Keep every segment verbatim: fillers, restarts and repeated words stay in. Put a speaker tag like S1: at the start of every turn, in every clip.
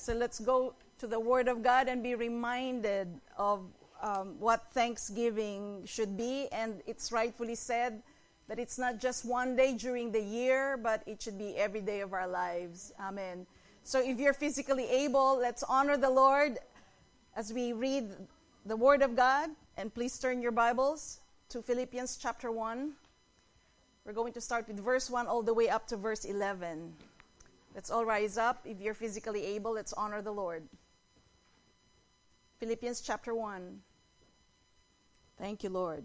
S1: So let's go to the Word of God and be reminded of um, what Thanksgiving should be. And it's rightfully said that it's not just one day during the year, but it should be every day of our lives. Amen. So if you're physically able, let's honor the Lord as we read the Word of God. And please turn your Bibles to Philippians chapter one. We're going to start with verse one all the way up to verse eleven. Let's all rise up. If you're physically able, let's honor the Lord. Philippians chapter one. Thank you, Lord.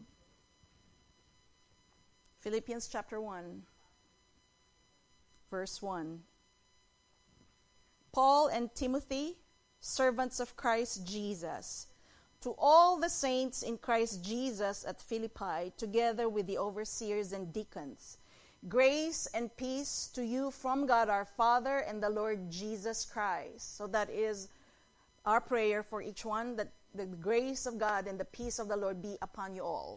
S1: Philippians chapter one, verse one. Paul and Timothy, servants of Christ Jesus, to all the saints in Christ Jesus at Philippi, together with the overseers and deacons, grace and peace to you from God our Father and the Lord Jesus Christ. So that is our prayer for each one, that the grace of God and the peace of the Lord be upon you all.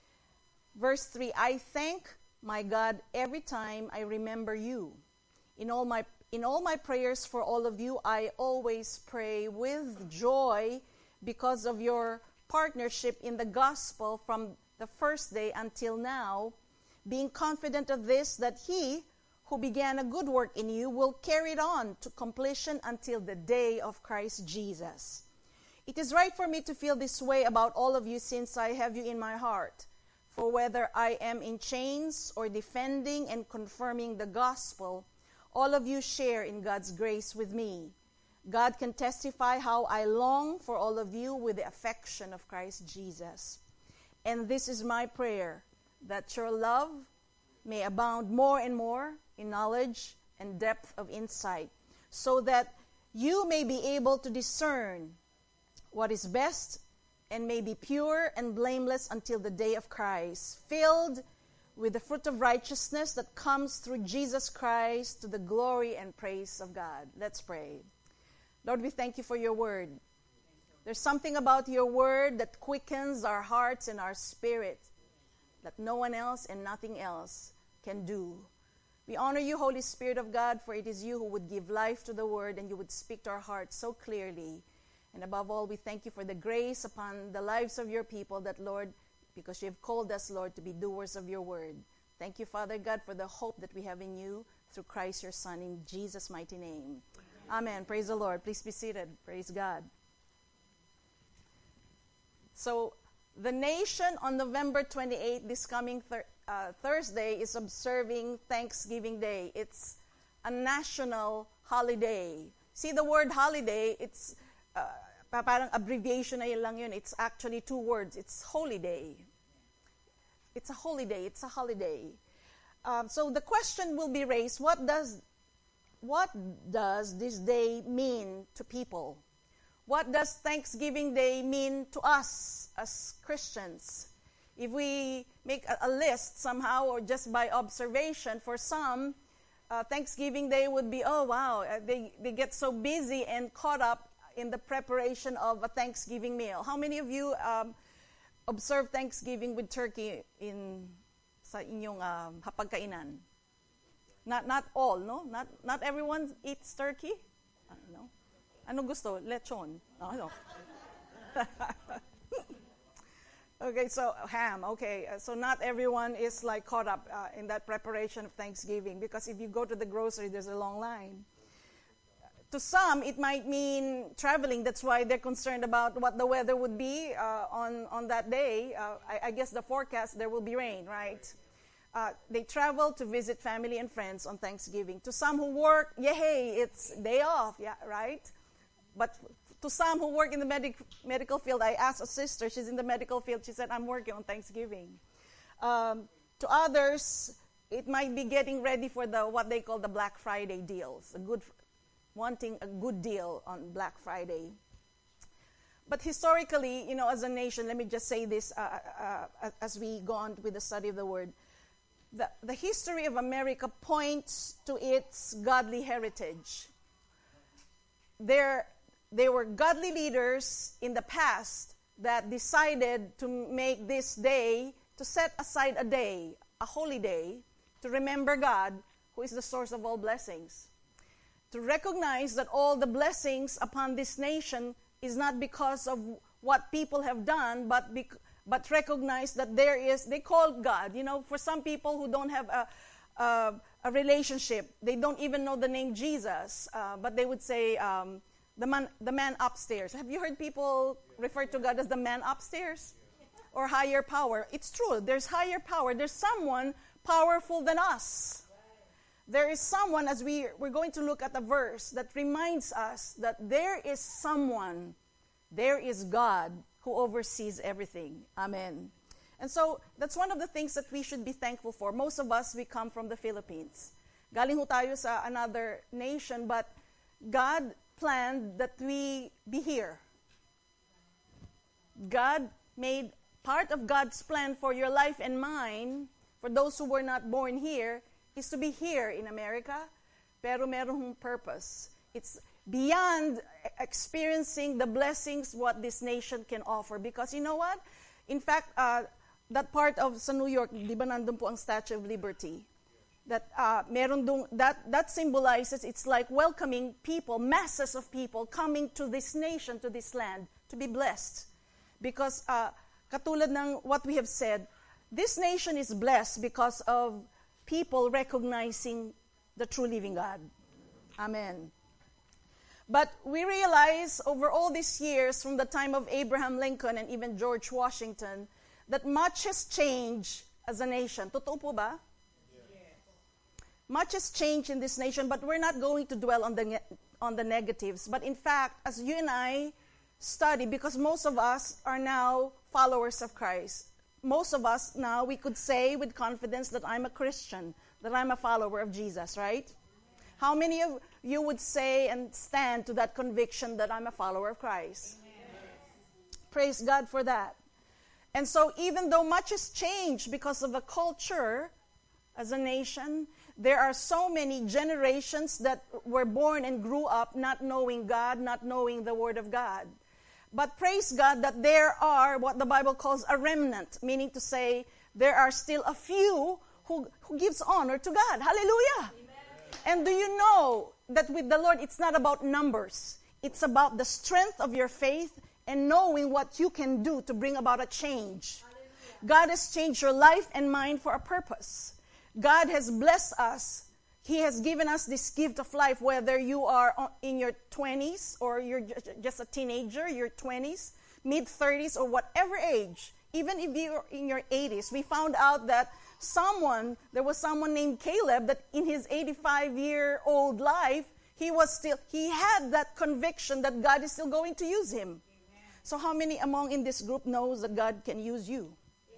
S1: Verse three, I thank my God every time I remember you. In all my in all my prayers for all of you, I always pray with joy because of your partnership in the gospel from the first day until now, being confident of this, that he who began a good work in you will carry it on to completion until the day of Christ Jesus. It is right for me to feel this way about all of you, since I have you in my heart. For whether I am in chains or defending and confirming the gospel, all of you share in God's grace with me. God can testify how I long for all of you with the affection of Christ Jesus. And this is my prayer, that your love may abound more and more in knowledge and depth of insight, so that you may be able to discern what is best and may be pure and blameless until the day of Christ, filled with the fruit of righteousness that comes through Jesus Christ, to the glory and praise of God. Let's pray. Lord, we thank you for your word. There's something about your word that quickens our hearts and our spirit that no one else and nothing else can do. We honor you, Holy Spirit of God, for it is you who would give life to the word and you would speak to our hearts so clearly. And above all, we thank you for the grace upon the lives of your people, that, Lord, because you have called us, Lord, to be doers of your word. Thank you, Father God, for the hope that we have in you through Christ your Son, in Jesus' mighty name. Amen. Amen. Praise the Lord. Please be seated. Praise God. So, the nation on November twenty-eighth, this coming thir- uh, Thursday, is observing Thanksgiving Day. It's a national holiday. See the word holiday, it's uh, parang abbreviation na yun lang yun. It's actually two words. It's holy day. It's a holy day. It's a holiday. Um, so the question will be raised, what does what does this day mean to people? What does Thanksgiving Day mean to us as Christians? If we make a, a list somehow, or just by observation, for some, uh, Thanksgiving Day would be, oh wow, uh, they, they get so busy and caught up in the preparation of a Thanksgiving meal. How many of you um, observe Thanksgiving with turkey in sa inyong um, hapagkainan? Not not all, no? Not not everyone eats turkey. Uh, no. Ano gusto? Lechon. No, no. Okay, so ham. Okay, uh, so not everyone is like caught up uh, in that preparation of Thanksgiving, because if you go to the grocery, there's a long line. To some, it might mean traveling. That's why they're concerned about what the weather would be uh, on, on that day. Uh, I, I guess the forecast, there will be rain, right? Uh, they travel to visit family and friends on Thanksgiving. To some who work, yay, it's day off, yeah, right? But to some who work in the medic, medical field, I asked a sister, she's in the medical field, she said, I'm working on Thanksgiving. Um, to others, it might be getting ready for the what they call the Black Friday deals, a good wanting a good deal on Black Friday. But historically, you know, as a nation, let me just say this uh, uh, as we go on with the study of the Word. The, the history of America points to its godly heritage. There, there were godly leaders in the past that decided to make this day, to set aside a day, a holy day, to remember God, who is the source of all blessings. to recognize that all the blessings upon this nation is not because of what people have done, but bec- but recognize that there is, they call God. You know, for some people who don't have a, a, a relationship, they don't even know the name Jesus, uh, but they would say, um, the man, the man upstairs. Have you heard people refer to God as the man upstairs? Or higher power? It's true. There's higher power. There's someone powerful than us. There is someone, as we, we're going to look at a verse that reminds us that there is someone, there is God who oversees everything. Amen. And so, that's one of the things that we should be thankful for. Most of us, we come from the Philippines. Galing ho tayo sa another nation, but God planned that we be here. God made, part of God's plan for your life and mine, for those who were not born here, is to be here in America, pero merong purpose. It's beyond experiencing the blessings what this nation can offer. Because you know what? In fact, uh, that part of sa New York, di ba nandun po ang Statue of Liberty? That uh, meron dung, that that symbolizes, it's like welcoming people, masses of people coming to this nation, to this land, to be blessed. Because uh, katulad ng what we have said, this nation is blessed because of people recognizing the true living God. Amen. But we realize over all these years, from the time of Abraham Lincoln and even George Washington, that much has changed as a nation. Totoo po ba? Yes. Much has changed in this nation, but we're not going to dwell on the on the negatives. But in fact, as you and I study, because most of us are now followers of Christ, most of us now, we could say with confidence that I'm a Christian, that I'm a follower of Jesus, right? How many of you would say and stand to that conviction that I'm a follower of Christ? Amen. Praise God for that. And so even though much has changed because of the culture as a nation, there are so many generations that were born and grew up not knowing God, not knowing the Word of God. But praise God that there are what the Bible calls a remnant, meaning to say there are still a few who, who gives honor to God. Hallelujah. Amen. And do you know that with the Lord, it's not about numbers. It's about the strength of your faith and knowing what you can do to bring about a change. Hallelujah. God has changed your life and mine for a purpose. God has blessed us. He has given us this gift of life, whether you are in your twenties or you're just a teenager, your twenties, mid-thirties, or whatever age. Even if you're in your eighties, we found out that someone, there was someone named Caleb that in his eighty-five-year-old life, he was still, he had that conviction that God is still going to use him. Amen. So how many among in this group knows that God can use you? Yeah.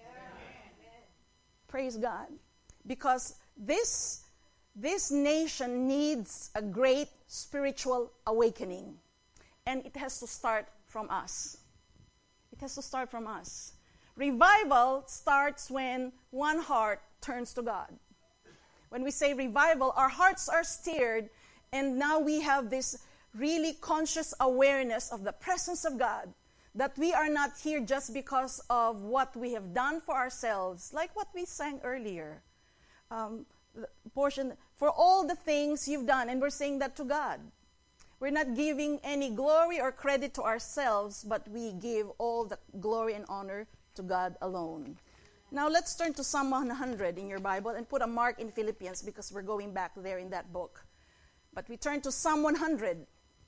S1: Praise God. Because this This nation needs a great spiritual awakening. And it has to start from us. It has to start from us. Revival starts when one heart turns to God. When we say revival, our hearts are stirred, and now we have this really conscious awareness of the presence of God, that we are not here just because of what we have done for ourselves, like what we sang earlier. Um, portion for all the things you've done, and we're saying that to God. We're not giving any glory or credit to ourselves, but we give all the glory and honor to God alone. Now let's turn to Psalm one hundred in your Bible and put a mark in Philippians because we're going back there in that book. But we turn to Psalm one hundred.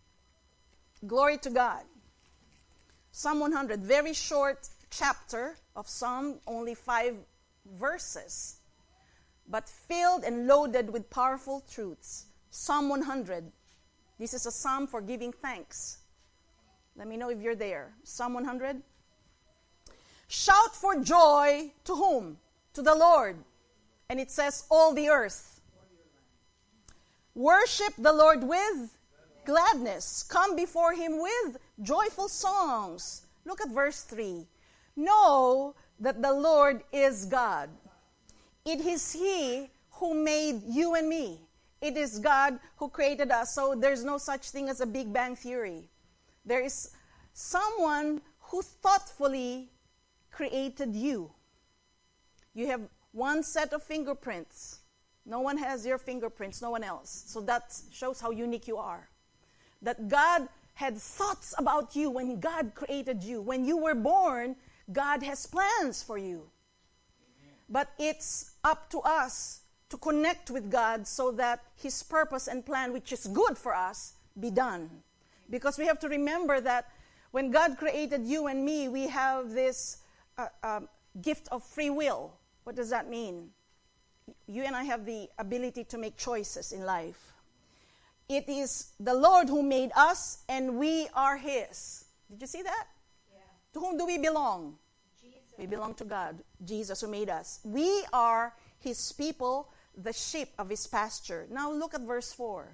S1: Glory to God. Psalm one hundred, very short chapter of Psalm, only five verses, but filled and loaded with powerful truths. Psalm one hundred. This is a psalm for giving thanks. Let me know if you're there. Psalm one hundred. Shout for joy to whom? To the Lord. And it says, all the earth. Worship the Lord with gladness. Come before him with joyful songs. Look at verse three. Know that the Lord is God. It is he who made you and me. It is God who created us. So there's no such thing as a Big Bang Theory. There is someone who thoughtfully created you. You have one set of fingerprints. No one has your fingerprints, no one else. So that shows how unique you are. That God had thoughts about you when God created you. When you were born, God has plans for you. Amen. But it's up to us to connect with God so that His purpose and plan, which is good for us, be done. Because we have to remember that when God created you and me, we have this uh, um, gift of free will. What does that mean? You and I have the ability to make choices in life. It is the Lord who made us, and we are His. Did you see that? Yeah. To whom do we belong? Jesus. We belong to God, Jesus who made us. We are His people, the sheep of His pasture. Now look at verse four.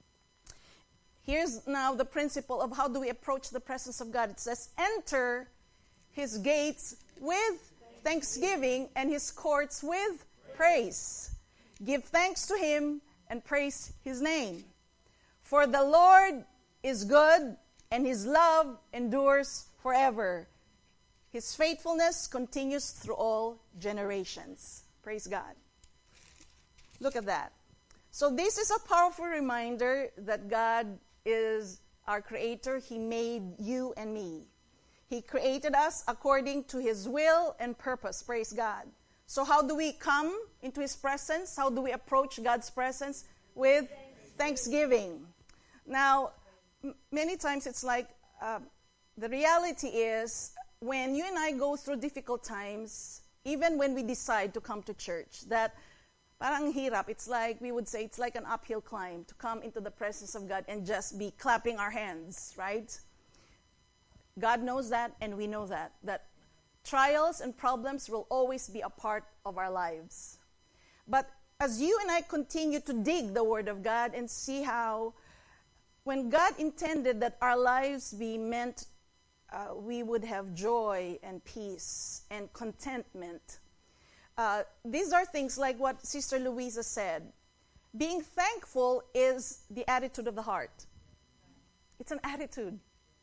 S1: Here's now the principle of how do we approach the presence of God. It says, enter His gates with thanksgiving and His courts with praise. Give thanks to Him and praise His name. For the Lord is good, and His love endures forever. His faithfulness continues through all generations. Praise God. Look at that. So this is a powerful reminder that God is our Creator. He made you and me. He created us according to His will and purpose. Praise God. So how do we come into His presence? How do we approach God's presence? With thanksgiving. Now, m- many times it's like, uh, the reality is, when you and I go through difficult times, even when we decide to come to church, that parang hirap, it's like, we would say, it's like an uphill climb to come into the presence of God and just be clapping our hands, right? God knows that, and we know that, that trials and problems will always be a part of our lives. But as you and I continue to dig the Word of God and see how, when God intended that our lives be meant, uh, we would have joy and peace and contentment. Uh, these are things like what Sister Louisa said. Being thankful is the attitude of the heart. It's an attitude.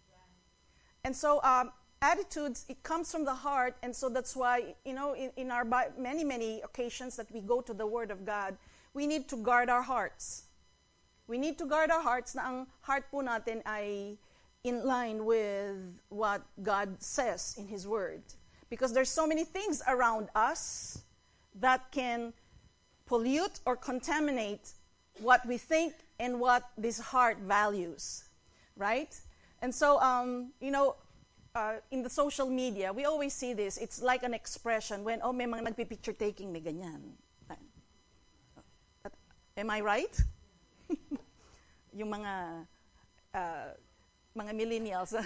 S1: And so um, attitudes, it comes from the heart, and so that's why, you know, in, in our bi- many, many occasions that we go to the Word of God, we need to guard our hearts. We need to guard our hearts na ang heart po natin ay in line with what God says in His Word. Because there's so many things around us that can pollute or contaminate what we think and what this heart values, right? And so, um, you know, uh, in the social media, we always see this. It's like an expression when, oh, may mga nagpipicture taking, may ganyan. Am I right? Yung mga uh, mga millennials.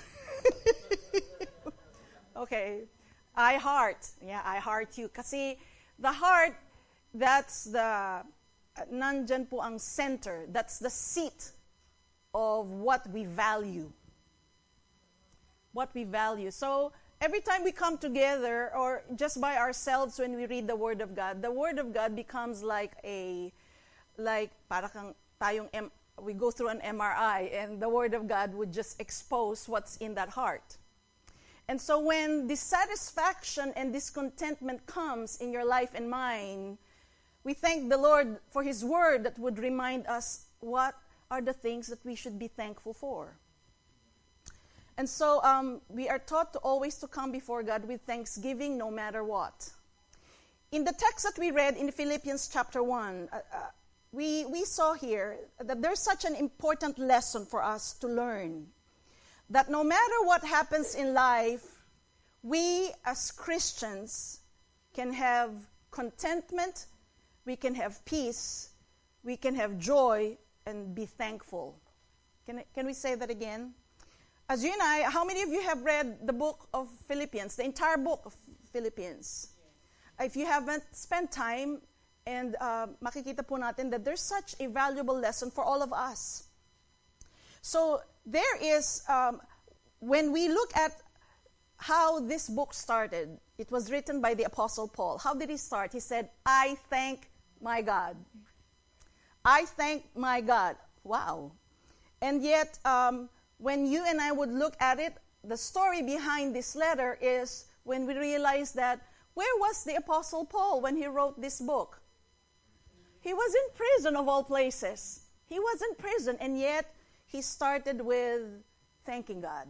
S1: Okay. I heart. Yeah, I heart you. Kasi the heart, that's the, uh, nandyan po ang center. That's the seat of what we value. What we value. So, every time we come together, or just by ourselves when we read the Word of God, the Word of God becomes like a, like, para kang tayong, M- we go through an M R I, and the Word of God would just expose what's in that heart. And so when dissatisfaction and discontentment comes in your life and mine, we thank the Lord for His Word that would remind us what are the things that we should be thankful for. And so um, we are taught to always to come before God with thanksgiving no matter what. In the text that we read in Philippians chapter one, uh, uh, we, we saw here that there's such an important lesson for us to learn. That no matter what happens in life, we as Christians can have contentment, we can have peace, we can have joy, and be thankful. Can, can we say that again? As you and I, how many of you have read the book of Philippians, the entire book of Philippians? Yeah. If you haven't spent time, and uh, makikita po natin that there's such a valuable lesson for all of us. So there is, um, when we look at how this book started, it was written by the Apostle Paul. How did he start? He said, I thank my God. I thank my God. Wow. And yet, um, when you and I would look at it, the story behind this letter is when we realize that, where was the Apostle Paul when he wrote this book? He was in prison of all places. He was in prison, and yet he started with thanking God.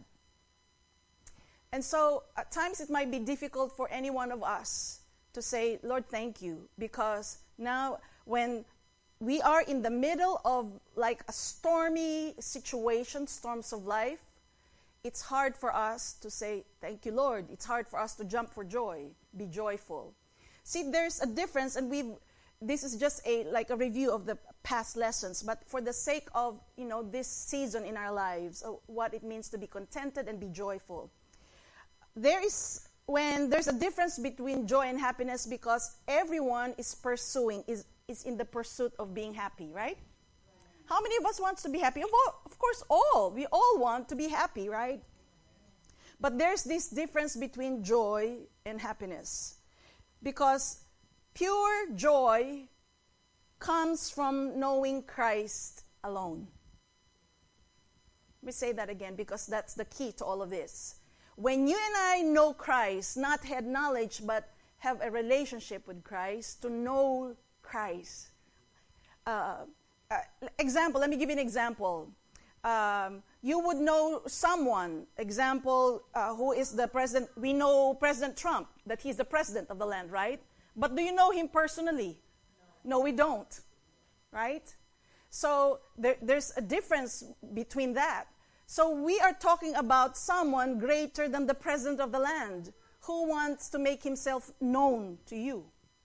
S1: And so at times it might be difficult for any one of us to say, Lord, thank you, because now when we are in the middle of like a stormy situation, storms of life, it's hard for us to say, thank you, Lord. It's hard for us to jump for joy, be joyful. See, there's a difference, and we've, this is just a like a review of the past lessons, but for the sake of, you know, this season in our lives, uh, what it means to be contented and be joyful. There is, when there's a difference between joy and happiness, because everyone is pursuing, is, is in the pursuit of being happy, right? How many of us wants to be happy? Of, all, of course, all. We all want to be happy, right? But there's this difference between joy and happiness. Because pure joy comes from knowing Christ alone. Let me say that again, because that's the key to all of this. When you and I know Christ, not head knowledge, but have a relationship with Christ, to know Christ. Uh, uh, example, let me give you an example. Um, you would know someone, example, uh, who is the president. We know President Trump, that he's the president of the land, right? But do you know him personally? No, no we don't, right? So there, there's a difference between that. So we are talking about someone greater than the president of the land who wants to make himself known to you.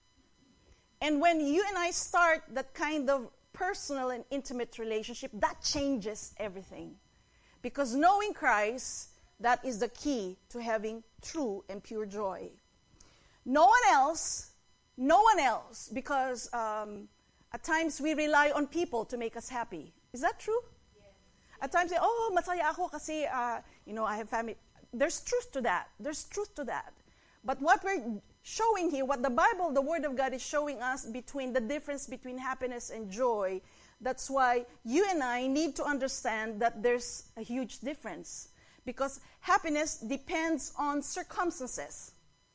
S1: And when you and I start that kind of personal and intimate relationship, that changes everything. Because knowing Christ, that is the key to having true and pure joy. No one else, no one else, because um, at times we rely on people to make us happy. Is that true? At times, say, oh, masaya ako kasi, uh, you know, I have family. There's truth to that. There's truth to that. But what we're showing here, what the Bible, the Word of God is showing us between the difference between happiness and joy, that's why you and I need to understand that there's a huge difference. Because happiness depends on circumstances.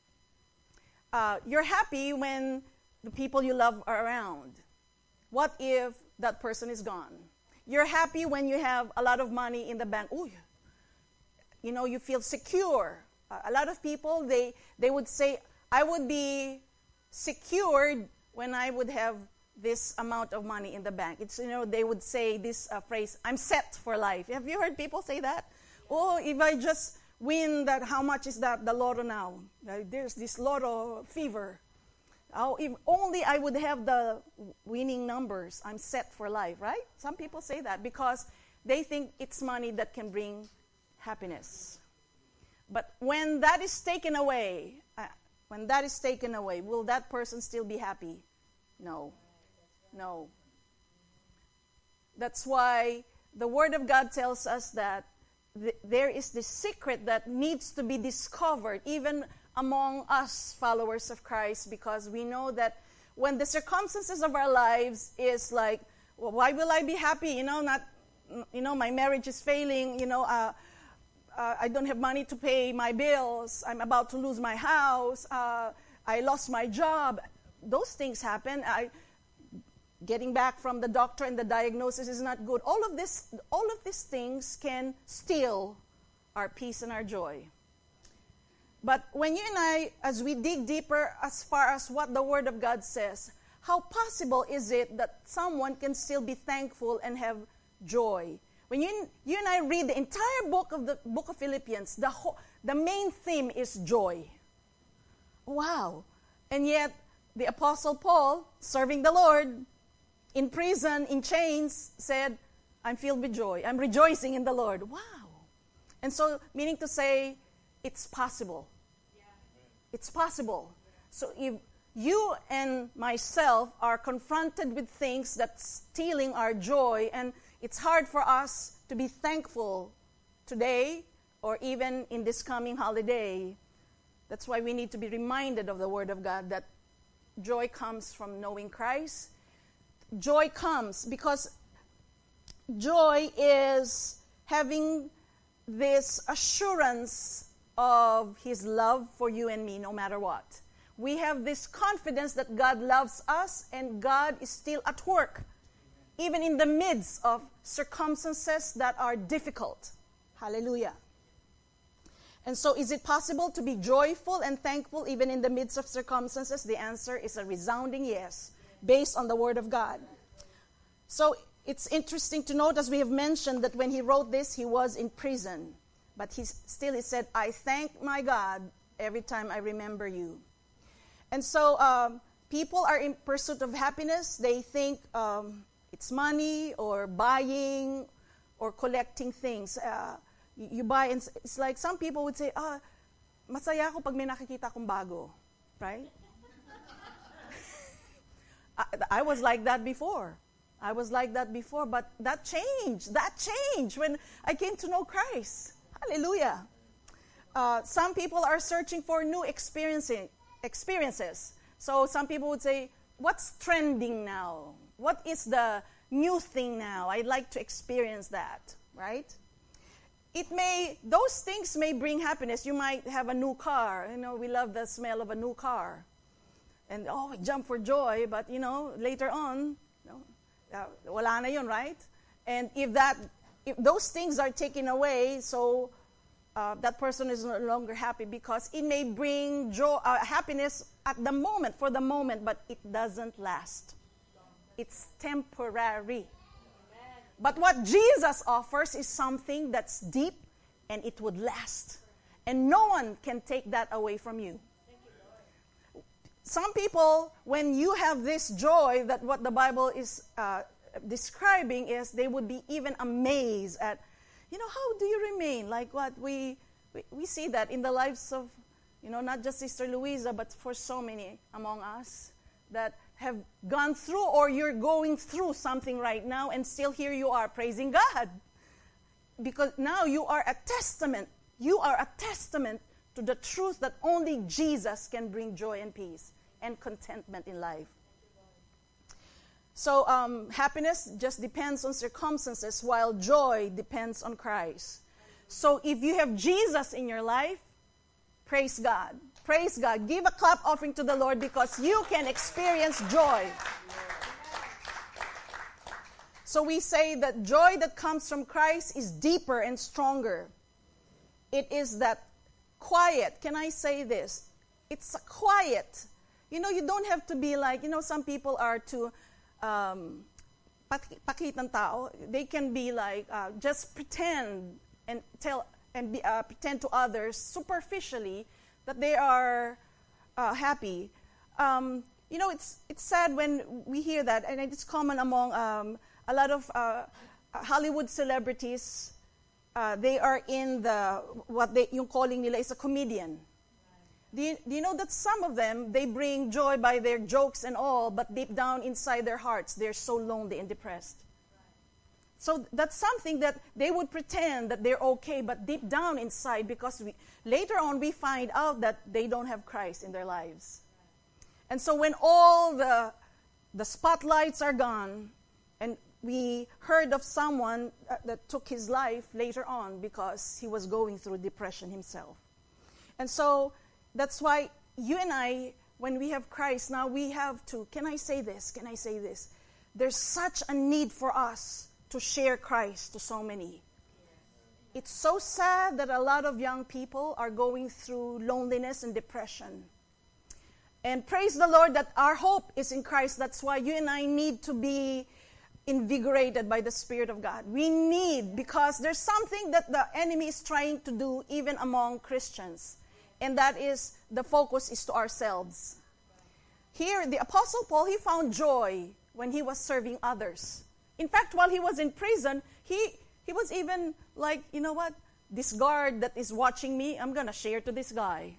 S1: Uh, you're happy when the people you love are around. What if that person is gone? You're happy when you have a lot of money in the bank. Ooh, you know, you feel secure. Uh, a lot of people, they, they would say, I would be secured when I would have this amount of money in the bank. It's, you know, they would say this uh, phrase, I'm set for life. Have you heard people say that? Oh, if I just win that, how much is that, the lotto now? Uh, there's this lotto fever. Oh, if only I would have the winning numbers, I'm set for life, right? Some people say that because they think it's money that can bring happiness. But when that is taken away, uh, when that is taken away, will that person still be happy? No. No. That's why the Word of God tells us that th- there is this secret that needs to be discovered, even among us followers of Christ, because we know that when the circumstances of our lives is like, well, why will I be happy? You know, not, you know, my marriage is failing. You know, uh, uh, I don't have money to pay my bills. I'm about to lose my house. Uh, I lost my job. Those things happen. I, getting back from the doctor and the diagnosis is not good. All of this, all of these things can steal our peace and our joy. But when you and I, as we dig deeper as far as what the Word of God says, how possible is it that someone can still be thankful and have joy? When you, you and I read the entire book of the book of Philippians, the, whole, the main theme is joy. Wow. And yet, the Apostle Paul, serving the Lord, in prison, in chains, said, I'm filled with joy. I'm rejoicing in the Lord. Wow. And so, meaning to say, it's possible. Yeah. It's possible. So if you and myself are confronted with things that's stealing our joy, and it's hard for us to be thankful today or even in this coming holiday, that's why we need to be reminded of the Word of God that joy comes from knowing Christ. Joy comes because joy is having this assurance of His love for you and me no matter what. we have this confidence that God loves us and God is still at work, even in the midst of circumstances that are difficult. Hallelujah. And so, is it possible to be joyful and thankful even in the midst of circumstances? The answer is a resounding yes, based on the Word of God. So, it's interesting to note, as we have mentioned, that when he wrote this, he was in prison. But he still he said, I thank my God every time I remember you. And so, um, people are in pursuit of happiness. They think um, it's money or buying or collecting things. Uh, you, you buy, and it's like some people would say, ah, masaya ako pag may nakikita akong bago. Right? I, I was like that before. I was like that before, but that changed. That changed when I came to know Christ. Hallelujah. Uh, some people are searching for new experiencing, experiences. So some people would say, what's trending now? What is the new thing now? I'd like to experience that, right? It may, those things may bring happiness. You might have a new car. You know, we love the smell of a new car. And, oh, we jump for joy, but, you know, later on, you know, uh, wala na yun, right? And if that, if those things are taken away, so uh, that person is no longer happy because it may bring joy, uh, happiness at the moment, for the moment, but it doesn't last. It's temporary. But what Jesus offers is something that's deep and it would last. And no one can take that away from you. Some people, when you have this joy, that what the Bible is uh, describing is, they would be even amazed at, you know, how do you remain? Like what we, we, we see that in the lives of, you know, not just Sister Louisa, but for so many among us that have gone through, or you're going through something right now, and still here you are praising God. Because now you are a testament. You are a testament to the truth that only Jesus can bring joy and peace and contentment in life. So um, happiness just depends on circumstances, while joy depends on Christ. So if you have Jesus in your life, praise God. Praise God. Give a clap offering to the Lord because you can experience joy. So we say that joy that comes from Christ is deeper and stronger. It is that quiet. Can I say this? It's a quiet. You know, you don't have to be like, you know, some people are too um, pakitang tao. They can be like, uh, just pretend and tell and be, uh, pretend to others superficially that they are uh, happy. Um, you know, it's it's sad when we hear that, and it's common among um, a lot of uh, Hollywood celebrities. Uh, they are in the, what they, yung calling nila is a comedian. Do you, do you know that some of them, they bring joy by their jokes and all, but deep down inside their hearts, they're so lonely and depressed. So that's something that they would pretend that they're okay, but deep down inside, because we, later on we find out that they don't have Christ in their lives. And so when all the, the spotlights are gone, and we heard of someone uh, that took his life later on because he was going through depression himself. And so that's why you and I, when we have Christ, now we have to, can I say this? Can I say this? There's such a need for us to share Christ to so many. It's so sad that a lot of young people are going through loneliness and depression. And praise the Lord that our hope is in Christ. That's why you and I need to be invigorated by the Spirit of God. We need, because there's something that the enemy is trying to do even among Christians. And that is, the focus is to ourselves. Here, the Apostle Paul, he found joy when he was serving others. In fact, while he was in prison, he, he was even like, you know what? This guard that is watching me, I'm going to share to this guy.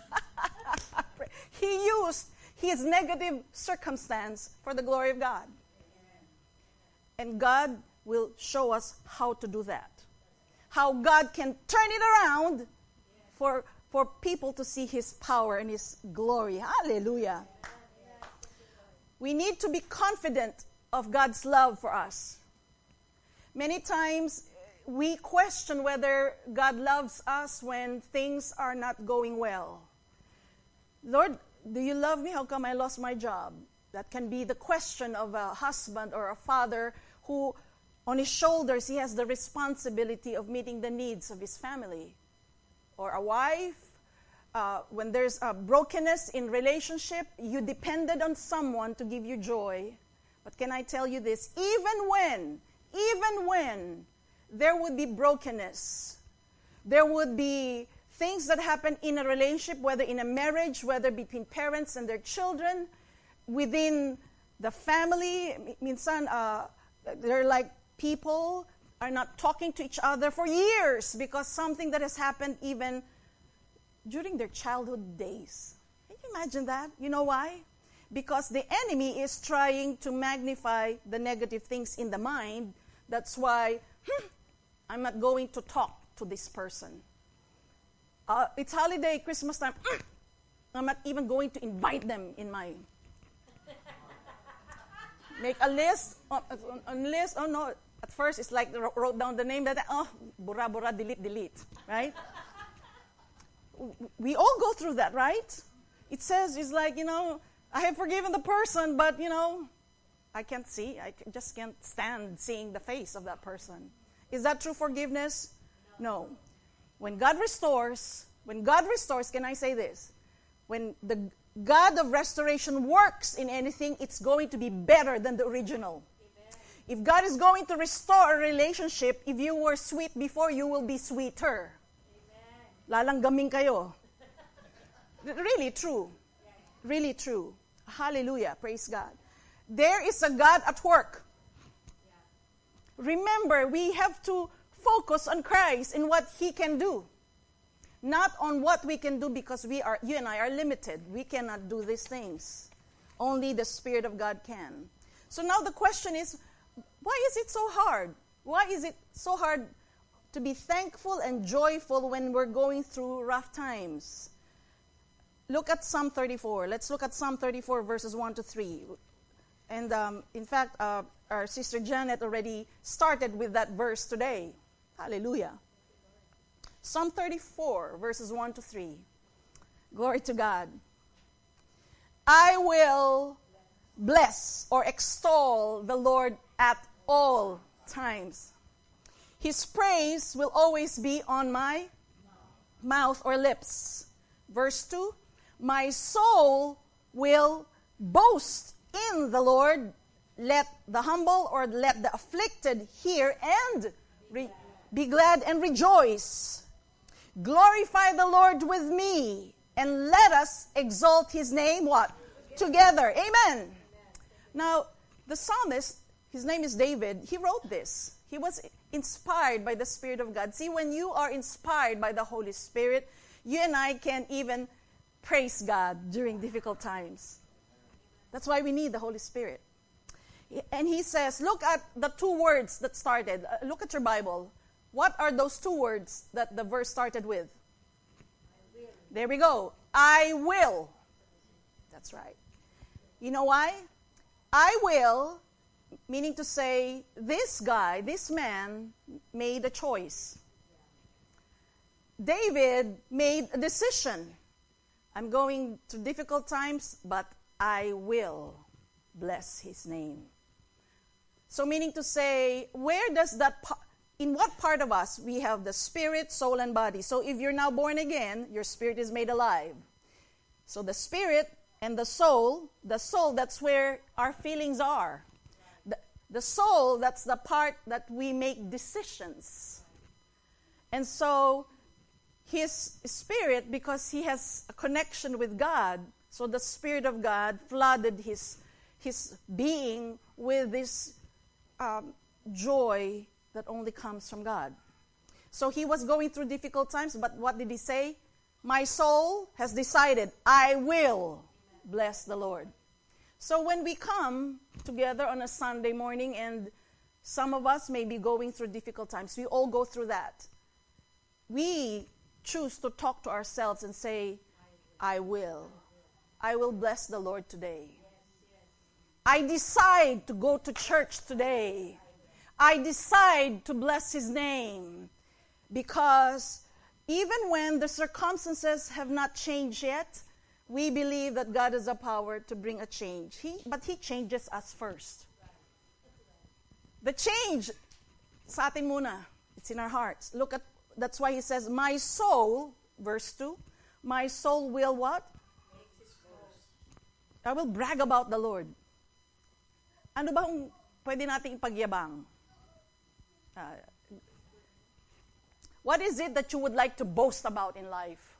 S1: He used his negative circumstance for the glory of God. And God will show us how to do that. How God can turn it around for, for people to see His power and His glory. Hallelujah. We need to be confident of God's love for us. Many times we question whether God loves us when things are not going well. Lord, do you love me? How come I lost my job? That can be the question of a husband or a father who, on his shoulders, he has the responsibility of meeting the needs of his family. Or a wife, uh, when there's a brokenness in relationship, you depended on someone to give you joy. But can I tell you this? Even when, even when there would be brokenness, there would be things that happen in a relationship, whether in a marriage, whether between parents and their children, within the family. Minsan, uh, they're like people are not talking to each other for years because something that has happened even during their childhood days. Can you imagine that? You know why? Because the enemy is trying to magnify the negative things in the mind. That's why hmm, I'm not going to talk to this person. Uh, it's holiday, Christmas time. Mm, I'm not even going to invite them in my... Make a list. On, on, on list. Oh no. At first, it's like wrote down the name. That oh, bura bura, delete, delete. Right? We all go through that, right? It says it's like, you know, I have forgiven the person, but you know, I can't see. I just can't stand seeing the face of that person. Is that true forgiveness? No. When God restores, when God restores, can I say this? When the God of restoration works in anything, it's going to be better than the original. Amen. If God is going to restore a relationship, if you were sweet before, you will be sweeter. Amen. Lalanggaming kayo. Really true. Really true. Hallelujah. Praise God. There is a God at work. Remember, we have to focus on Christ and what He can do. Not on what we can do, because we are, you and I are limited. We cannot do these things. Only the Spirit of God can. So now the question is, why is it so hard? Why is it so hard to be thankful and joyful when we're going through rough times? Look at Psalm thirty-four. Let's look at Psalm thirty-four, verses one to three. And um, in fact, uh, our sister Janet already started with that verse today. Hallelujah. Psalm thirty-four, verses one to three. Glory to God. I will bless or extol the Lord at all times. His praise will always be on my mouth or lips. Verse two. My soul will boast in the Lord. Let the humble or let the afflicted hear and re- be glad and rejoice. Glorify the Lord with me, and let us exalt His name, what? Together. Amen. Amen. Now, the psalmist, his name is David, he wrote this. He was inspired by the Spirit of God. See, when you are inspired by the Holy Spirit, you and I can even praise God during difficult times. That's why we need the Holy Spirit. And he says, look at the two words that started. Uh, look at your Bible. What are those two words that the verse started with? There we go. I will. That's right. You know why? I will, meaning to say, this guy, this man, made a choice. David made a decision. I'm going through difficult times, but I will bless His name. So meaning to say, where does that, in what part of us we have the spirit, soul, and body? So if you're now born again, your spirit is made alive. So the spirit and the soul, the soul, that's where our feelings are. The, the soul, that's the part that we make decisions. And so his spirit, because he has a connection with God, so the Spirit of God flooded his, his being with this um, joy that only comes from God. So he was going through difficult times, but what did he say? My soul has decided, I will bless the Lord. So when we come together on a Sunday morning, and some of us may be going through difficult times, we all go through that. We choose to talk to ourselves and say, I will. I will bless the Lord today. I decide to go to church today. I decide to bless His name, because even when the circumstances have not changed yet, we believe that God has a power to bring a change. He, but He changes us first. The change, sa atin muna. It's in our hearts. Look at, that's why He says, my soul, verse two, my soul will what? I will brag about the Lord. Ano bang pwede nating ipagyabang? Uh, what is it that you would like to boast about in life?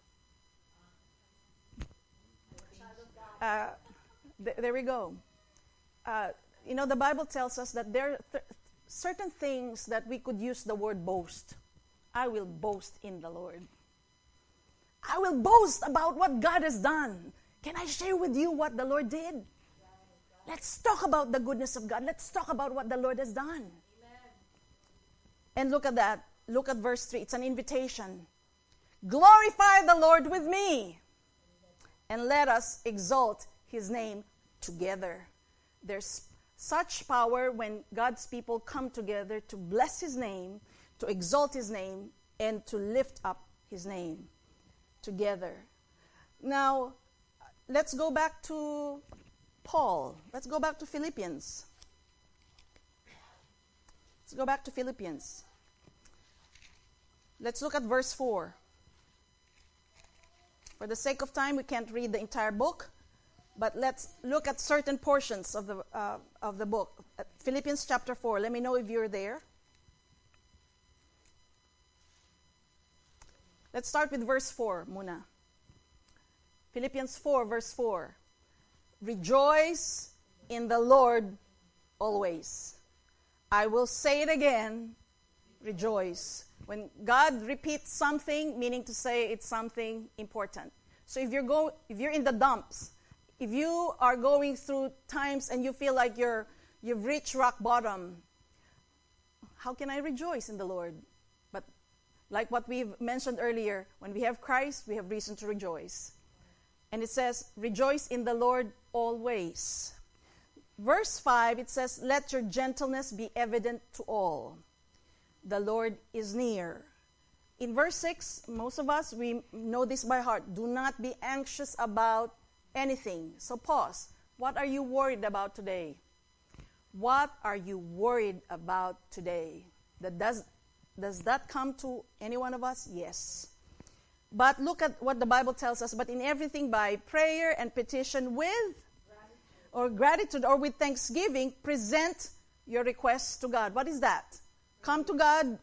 S1: Uh, th- there we go. Uh, you know, the Bible tells us that there are th- certain things that we could use the word boast. I will boast in the Lord. I will boast about what God has done. Can I share with you what the Lord did? Let's talk about the goodness of God. Let's talk about what the Lord has done. Amen. And look at that. Look at verse three. It's an invitation. Glorify the Lord with me, and let us exalt His name together. There's such power when God's people come together to bless His name, to exalt His name, and to lift up His name together. Now, let's go back to Paul. Let's go back to Philippians. Let's go back to Philippians. Let's look at verse four. For the sake of time, we can't read the entire book, but let's look at certain portions of the uh, of the book. Philippians chapter four. Let me know if you're there. Let's start with verse four, muna. Philippians four, verse four. Rejoice in the Lord always. I will say it again, rejoice. When God repeats something, meaning to say it's something important. So if you're go, if you're in the dumps, if you are going through times and you feel like you're you've reached rock bottom, how can I rejoice in the Lord? But like what we've mentioned earlier, when we have Christ, we have reason to rejoice. And it says, rejoice in the Lord always. Verse five, it says, let your gentleness be evident to all. The Lord is near. In verse six, most of us, we know this by heart. Do not be anxious about anything. So pause. What are you worried about today? What are you worried about today? That does, does that come to any one of us? Yes. But look at what the Bible tells us. But in everything by prayer and petition with gratitude. or gratitude or with thanksgiving, present your requests to God. What is that? Come to God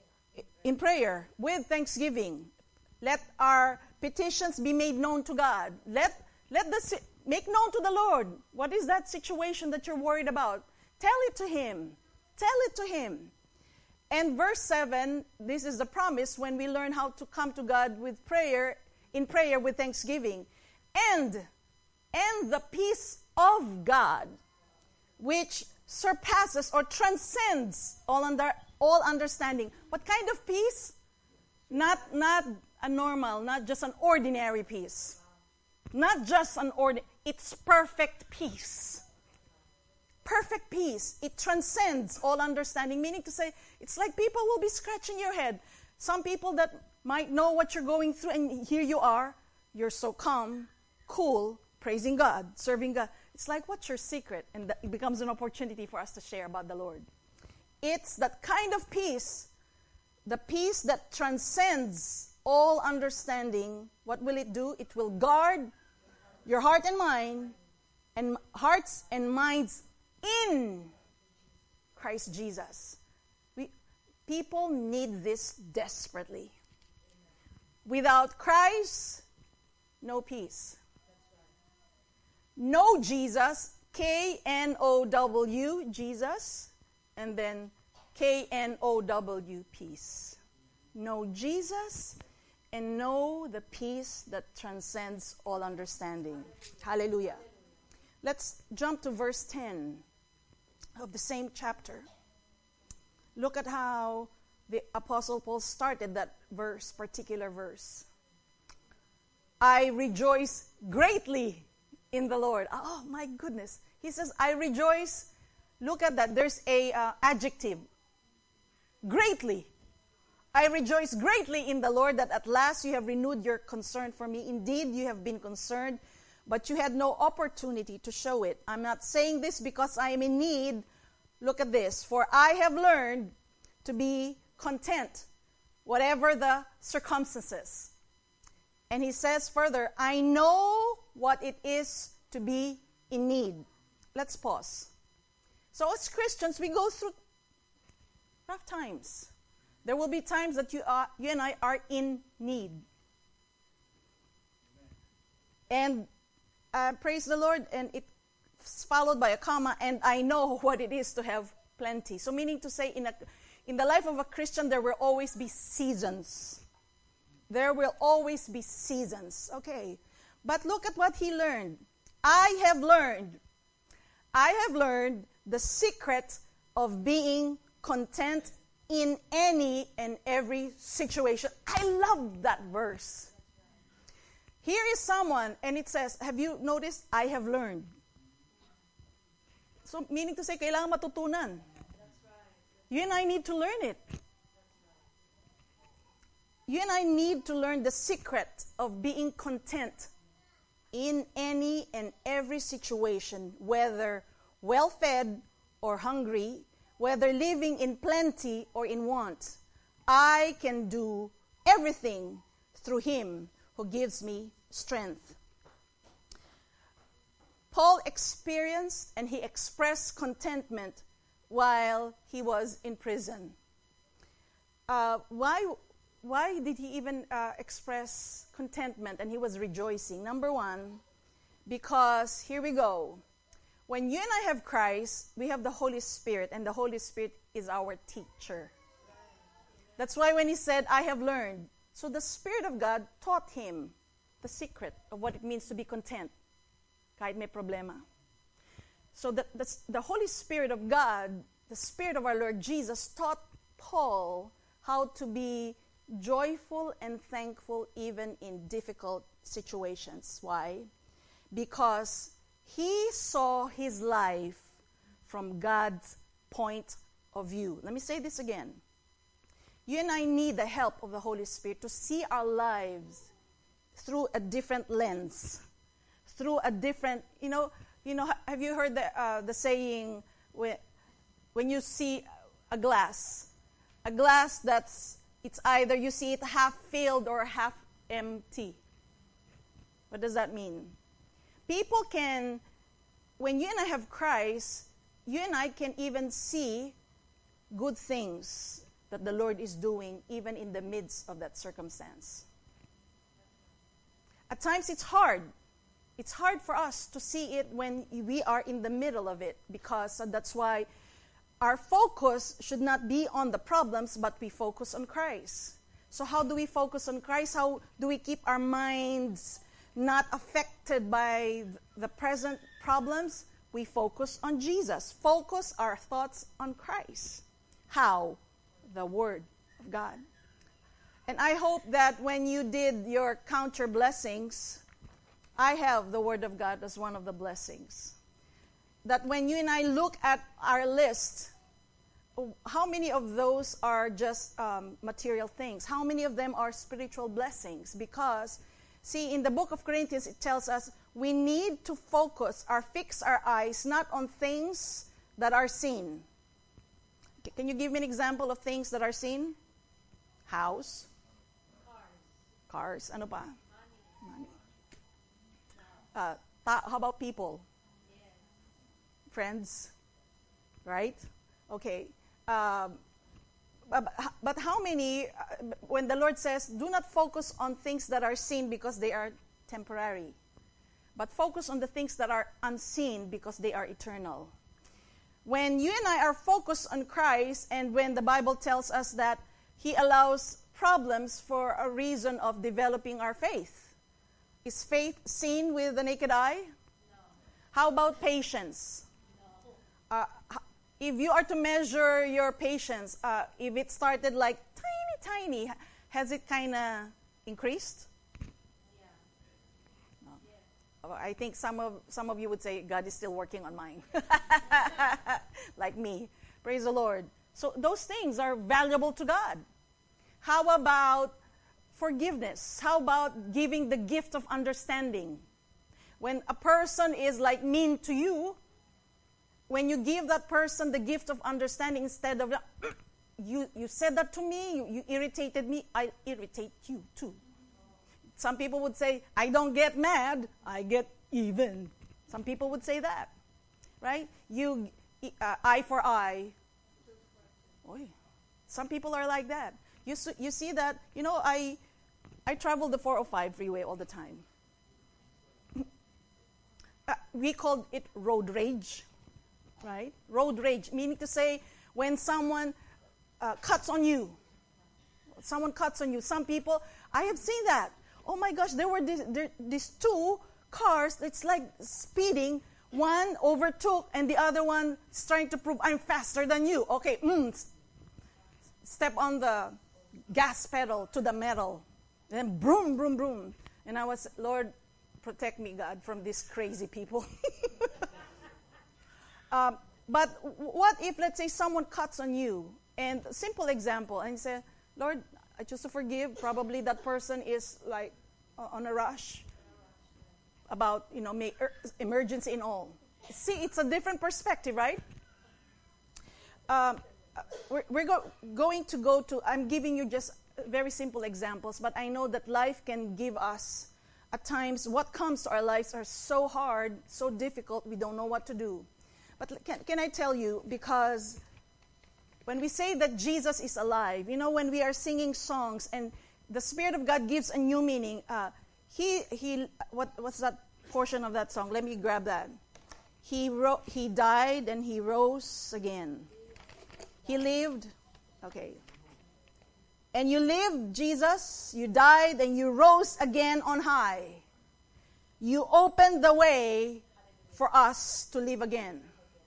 S1: in prayer with thanksgiving. Let our petitions be made known to God. Let let the make known to the Lord. What is that situation that you're worried about? Tell it to Him. Tell it to Him. And verse seven, this is the promise when we learn how to come to God with prayer, in prayer with thanksgiving. And, and the peace of God, which surpasses or transcends all under all understanding. What kind of peace? Not, not a normal, not just an ordinary peace. Not just an ordinary, it's perfect peace. Perfect peace. It transcends all understanding, meaning to say, it's like people will be scratching your head. Some people that might know what you're going through, and here you are, you're so calm, cool, praising God, serving God. It's like, what's your secret? And that it becomes an opportunity for us to share about the Lord. It's that kind of peace, the peace that transcends all understanding. What will it do? It will guard your heart and mind, and hearts and minds in Christ Jesus. We, people need this desperately. Without Christ, no peace. No Jesus, K N O W, Jesus, and then K N O W, peace. No Jesus, and know the peace that transcends all understanding. Hallelujah. Let's jump to verse ten of the same chapter. Look at how the Apostle Paul started that verse, particular verse. I rejoice greatly in the Lord. Oh my goodness. He says, I rejoice. Look at that. There's a uh, adjective. Greatly. I rejoice greatly in the Lord that at last you have renewed your concern for me. Indeed, you have been concerned but you had no opportunity to show it. I'm not saying this because I am in need. Look at this. For I have learned to be content, whatever the circumstances. And he says further, I know what it is to be in need. Let's pause. So as Christians, we go through rough times. There will be times that you, are, you and I are in need. And uh, praise the Lord, and it's followed by a comma, and I know what it is to have plenty. So meaning to say, in, a, in the life of a Christian, there will always be seasons. There will always be seasons. Okay. But look at what he learned. I have learned. I have learned the secret of being content in any and every situation. I love that verse. Here is someone, and it says, have you noticed? I have learned. So, meaning to say, kailangan matutunan. You and I need to learn it. You and I need to learn the secret of being content in any and every situation, whether well-fed or hungry, whether living in plenty or in want. I can do everything through Him who gives me strength. Paul experienced and he expressed contentment while he was in prison. Uh, why, why did he even uh, express contentment and he was rejoicing? Number one, because here we go. When you and I have Christ, we have the Holy Spirit, and the Holy Spirit is our teacher. That's why when he said, I have learned. So the Spirit of God taught him the secret of what it means to be content, kahit may problema. So the, the, the Holy Spirit of God, the Spirit of our Lord Jesus, taught Paul how to be joyful and thankful even in difficult situations. Why? Because he saw his life from God's point of view. Let me say this again. You and I need the help of the Holy Spirit to see our lives through a different lens, through a different, you know, you know. Have you heard the uh, the saying when when you see a glass, a glass that's it's either you see it half filled or half empty. What does that mean? People can, when you and I have Christ, you and I can even see good things that the Lord is doing even in the midst of that circumstance. At times it's hard. It's hard for us to see it when we are in the middle of it, because that's why our focus should not be on the problems, but we focus on Christ. So how do we focus on Christ? How do we keep our minds not affected by the present problems? We focus on Jesus. Focus our thoughts on Christ. How? The Word of God. And I hope that when you did your count your blessings, I have the Word of God as one of the blessings. That when you and I look at our list, how many of those are just um, material things? How many of them are spiritual blessings? Because, see, in the book of Corinthians, it tells us we need to focus or fix our eyes not on things that are seen. Can you give me an example of things that are seen? House. Cars. Cars. Ano pa? Money. Uh, ta- how about people? Yes. Friends. Right? Okay. Um, but, but how many, uh, when the Lord says, do not focus on things that are seen because they are temporary, but focus on the things that are unseen because they are eternal. When you and I are focused on Christ, and when the Bible tells us that He allows problems for a reason of developing our faith. Is faith seen with the naked eye? No. How about patience? No. Uh, if you are to measure your patience, uh, if it started like tiny, tiny, has it kind of increased? Yeah. No. Yeah. I think some of some of you would say, God is still working on mine. Like me. Praise the Lord. So those things are valuable to God. How about forgiveness? How about giving the gift of understanding? When a person is like mean to you, when you give that person the gift of understanding instead of, you, you said that to me, you, you irritated me, I irritate you too. Some people would say, I don't get mad, I get even. Some people would say that, right? You, uh, eye for eye. Oy. Some people are like that. You, you see that, you know, I, I travel the four oh five freeway all the time. Uh, we called it road rage, right? Road rage, meaning to say when someone uh, cuts on you. Someone cuts on you. Some people, I have seen that. Oh my gosh, there were these, there, these two cars, it's like speeding. One overtook and the other one is trying to prove I'm faster than you. Okay, mm, step on the gas pedal to the metal. And then broom, broom, broom. And I was, Lord, protect me, God, from these crazy people. um, but what if, let's say, someone cuts on you? And simple example, and you say, Lord, I choose to forgive. Probably that person is like uh, on a rush about, you know, may, er, emergency and all. See, it's a different perspective, right? Um, we're we're go, going to go to, I'm giving you just very simple examples, but I know that life can give us, at times, what comes to our lives are so hard, so difficult, we don't know what to do. But can, can I tell you, because when we say that Jesus is alive, you know, when we are singing songs and the Spirit of God gives a new meaning, uh, he, he, what, what's that portion of that song? Let me grab that. He, ro- he died and he rose again. He lived, okay. And you lived, Jesus, you died and you rose again on high. You opened the way for us to live again.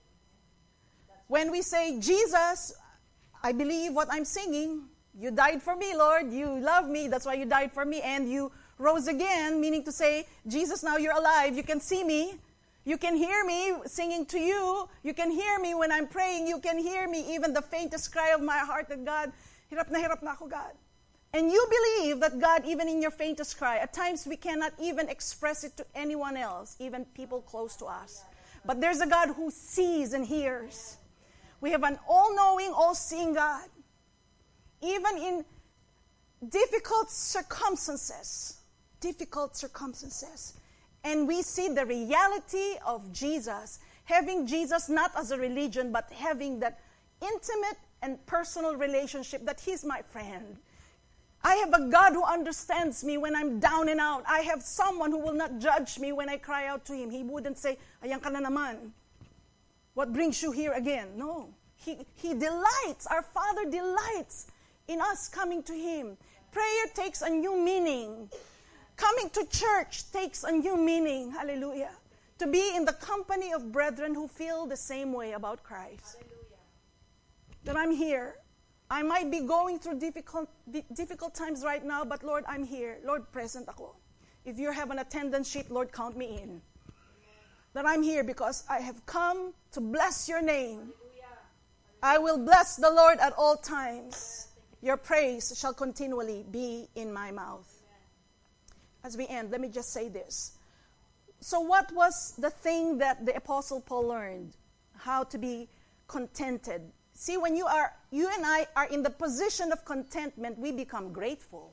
S1: When we say, Jesus, I believe what I'm singing, you died for me, Lord, you love me, that's why you died for me, and you rose again, meaning to say, Jesus, now you're alive, you can see me, you can hear me singing to you, you can hear me when I'm praying, you can hear me, even the faintest cry of my heart that God, hirap na hirap na ako, God. And you believe that God, even in your faintest cry, at times we cannot even express it to anyone else, even people close to us. But there's a God who sees and hears. We have an all-knowing, all-seeing God. Even in difficult circumstances, difficult circumstances, and we see the reality of Jesus, having Jesus not as a religion, but having that intimate and personal relationship that He's my friend. I have a God who understands me when I'm down and out. I have someone who will not judge me when I cry out to Him. He wouldn't say, ayan ka na naman. What brings you here again? No. He, he delights, our Father delights in us coming to Him. Prayer takes a new meaning. Coming to church takes a new meaning. Hallelujah. To be in the company of brethren who feel the same way about Christ. Hallelujah. That I'm here. I might be going through difficult difficult times right now, but Lord, I'm here. Lord, present ako. If you have an attendance sheet, Lord, count me in. Amen. That I'm here because I have come to bless your name. Hallelujah. I will bless the Lord at all times. Your praise shall continually be in my mouth. Amen. As we end, let me just say this. So what was the thing that the Apostle Paul learned? How to be contented. See, when you are, you and I are in the position of contentment, we become grateful.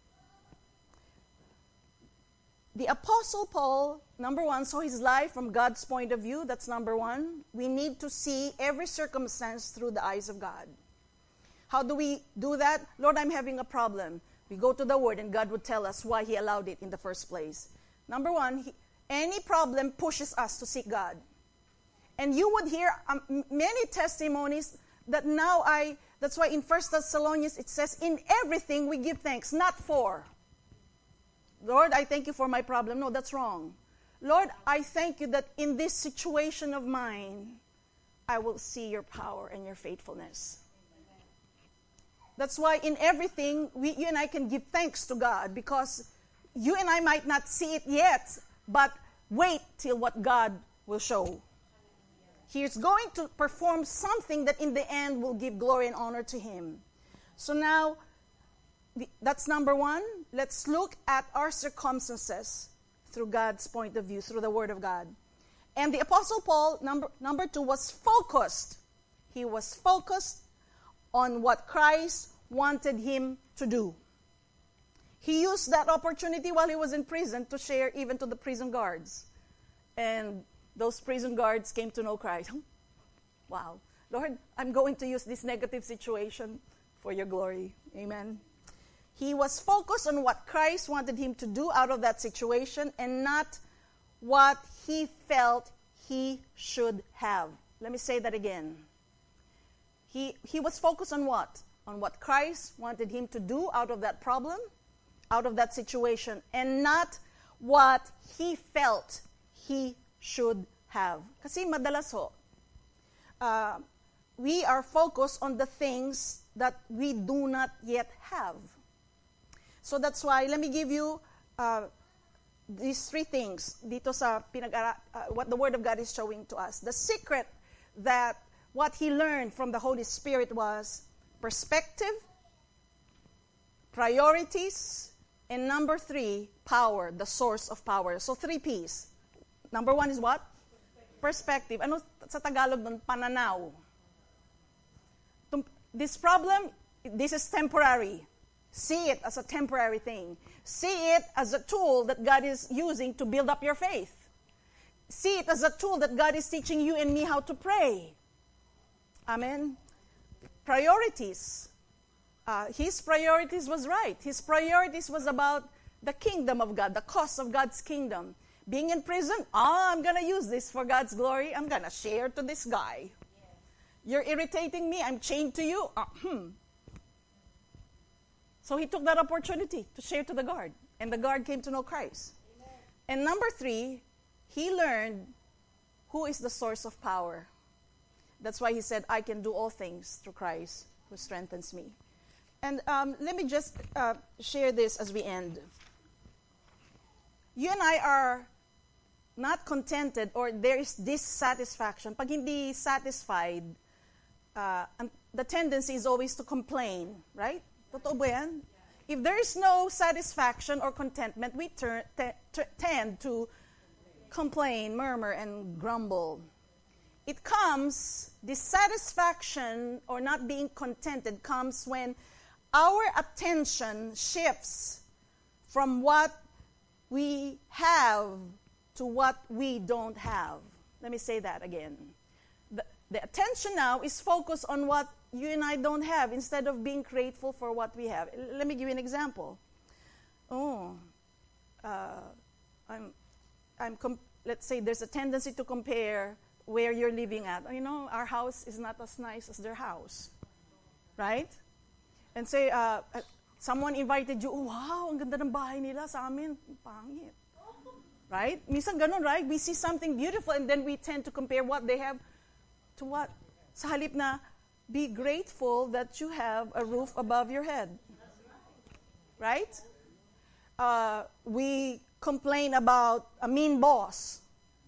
S1: The Apostle Paul, number one, saw his life from God's point of view. That's number one. We need to see every circumstance through the eyes of God. How do we do that? Lord, I'm having a problem. We go to the Word and God would tell us why He allowed it in the first place. Number one, he, any problem pushes us to seek God. And you would hear um, many testimonies that now I, that's why in First Thessalonians it says, in everything we give thanks, not for. Lord, I thank you for my problem. No, that's wrong. Lord, I thank you that in this situation of mine, I will see your power and your faithfulness. That's why in everything, we, you and I can give thanks to God because you and I might not see it yet, but wait till what God will show. He is going to perform something that in the end will give glory and honor to Him. So now, that's number one. Let's look at our circumstances through God's point of view, through the Word of God. And the Apostle Paul, number, number two, was focused. He was focused on what Christ wanted him to do. He used that opportunity while he was in prison to share even to the prison guards. And those prison guards came to know Christ. Wow. Lord, I'm going to use this negative situation for your glory. Amen. He was focused on what Christ wanted him to do out of that situation and not what he felt he should have. Let me say that again. He, he was focused on what? On what Christ wanted him to do out of that problem, out of that situation, and not what he felt he should have. Kasi madalas ho, uh, we are focused on the things that we do not yet have. So that's why, let me give you uh, these three things dito sa pinag-ara- uh, what the Word of God is showing to us. The secret that what he learned from the Holy Spirit was perspective, priorities, and number three, power, the source of power. So three P's. Number one is what? Perspective. Ano sa Tagalog nun? Pananaw. This problem, this is temporary. See it as a temporary thing. See it as a tool that God is using to build up your faith. See it as a tool that God is teaching you and me how to pray. Amen. Priorities. Uh, his priorities was right. His priorities was about the kingdom of God, the cause of God's kingdom. Being in prison, oh, I'm going to use this for God's glory. I'm going to share to this guy. You're irritating me. I'm chained to you. Uh, hmm. So he took that opportunity to share to the guard. And the guard came to know Christ. Amen. And number three, he learned who is the source of power. That's why he said, I can do all things through Christ who strengthens me. And um, let me just uh, share this as we end. You and I are not contented, or there is dissatisfaction. Pag hindi satisfied, uh, the tendency is always to complain, right? Totoo ba yan? If there is no satisfaction or contentment, we turn, t- t- tend to complain, murmur, and grumble. It comes, dissatisfaction or not being contented comes when our attention shifts from what we have to what we don't have. Let me say that again. The, the attention now is focused on what you and I don't have instead of being grateful for what we have. L- let me give you an example. Oh, uh, I'm, I'm. Com- let's say there's a tendency to compare where you're living at. You know, our house is not as nice as their house, right? And say, uh, uh, someone invited you, oh, wow, ang ganda ng bahay nila sa amin, pangit. Right? Minsan ganun, right? We see something beautiful and then we tend to compare what they have to what? Sa halip na, be grateful that you have a roof above your head. Right? Uh, we complain about a mean boss.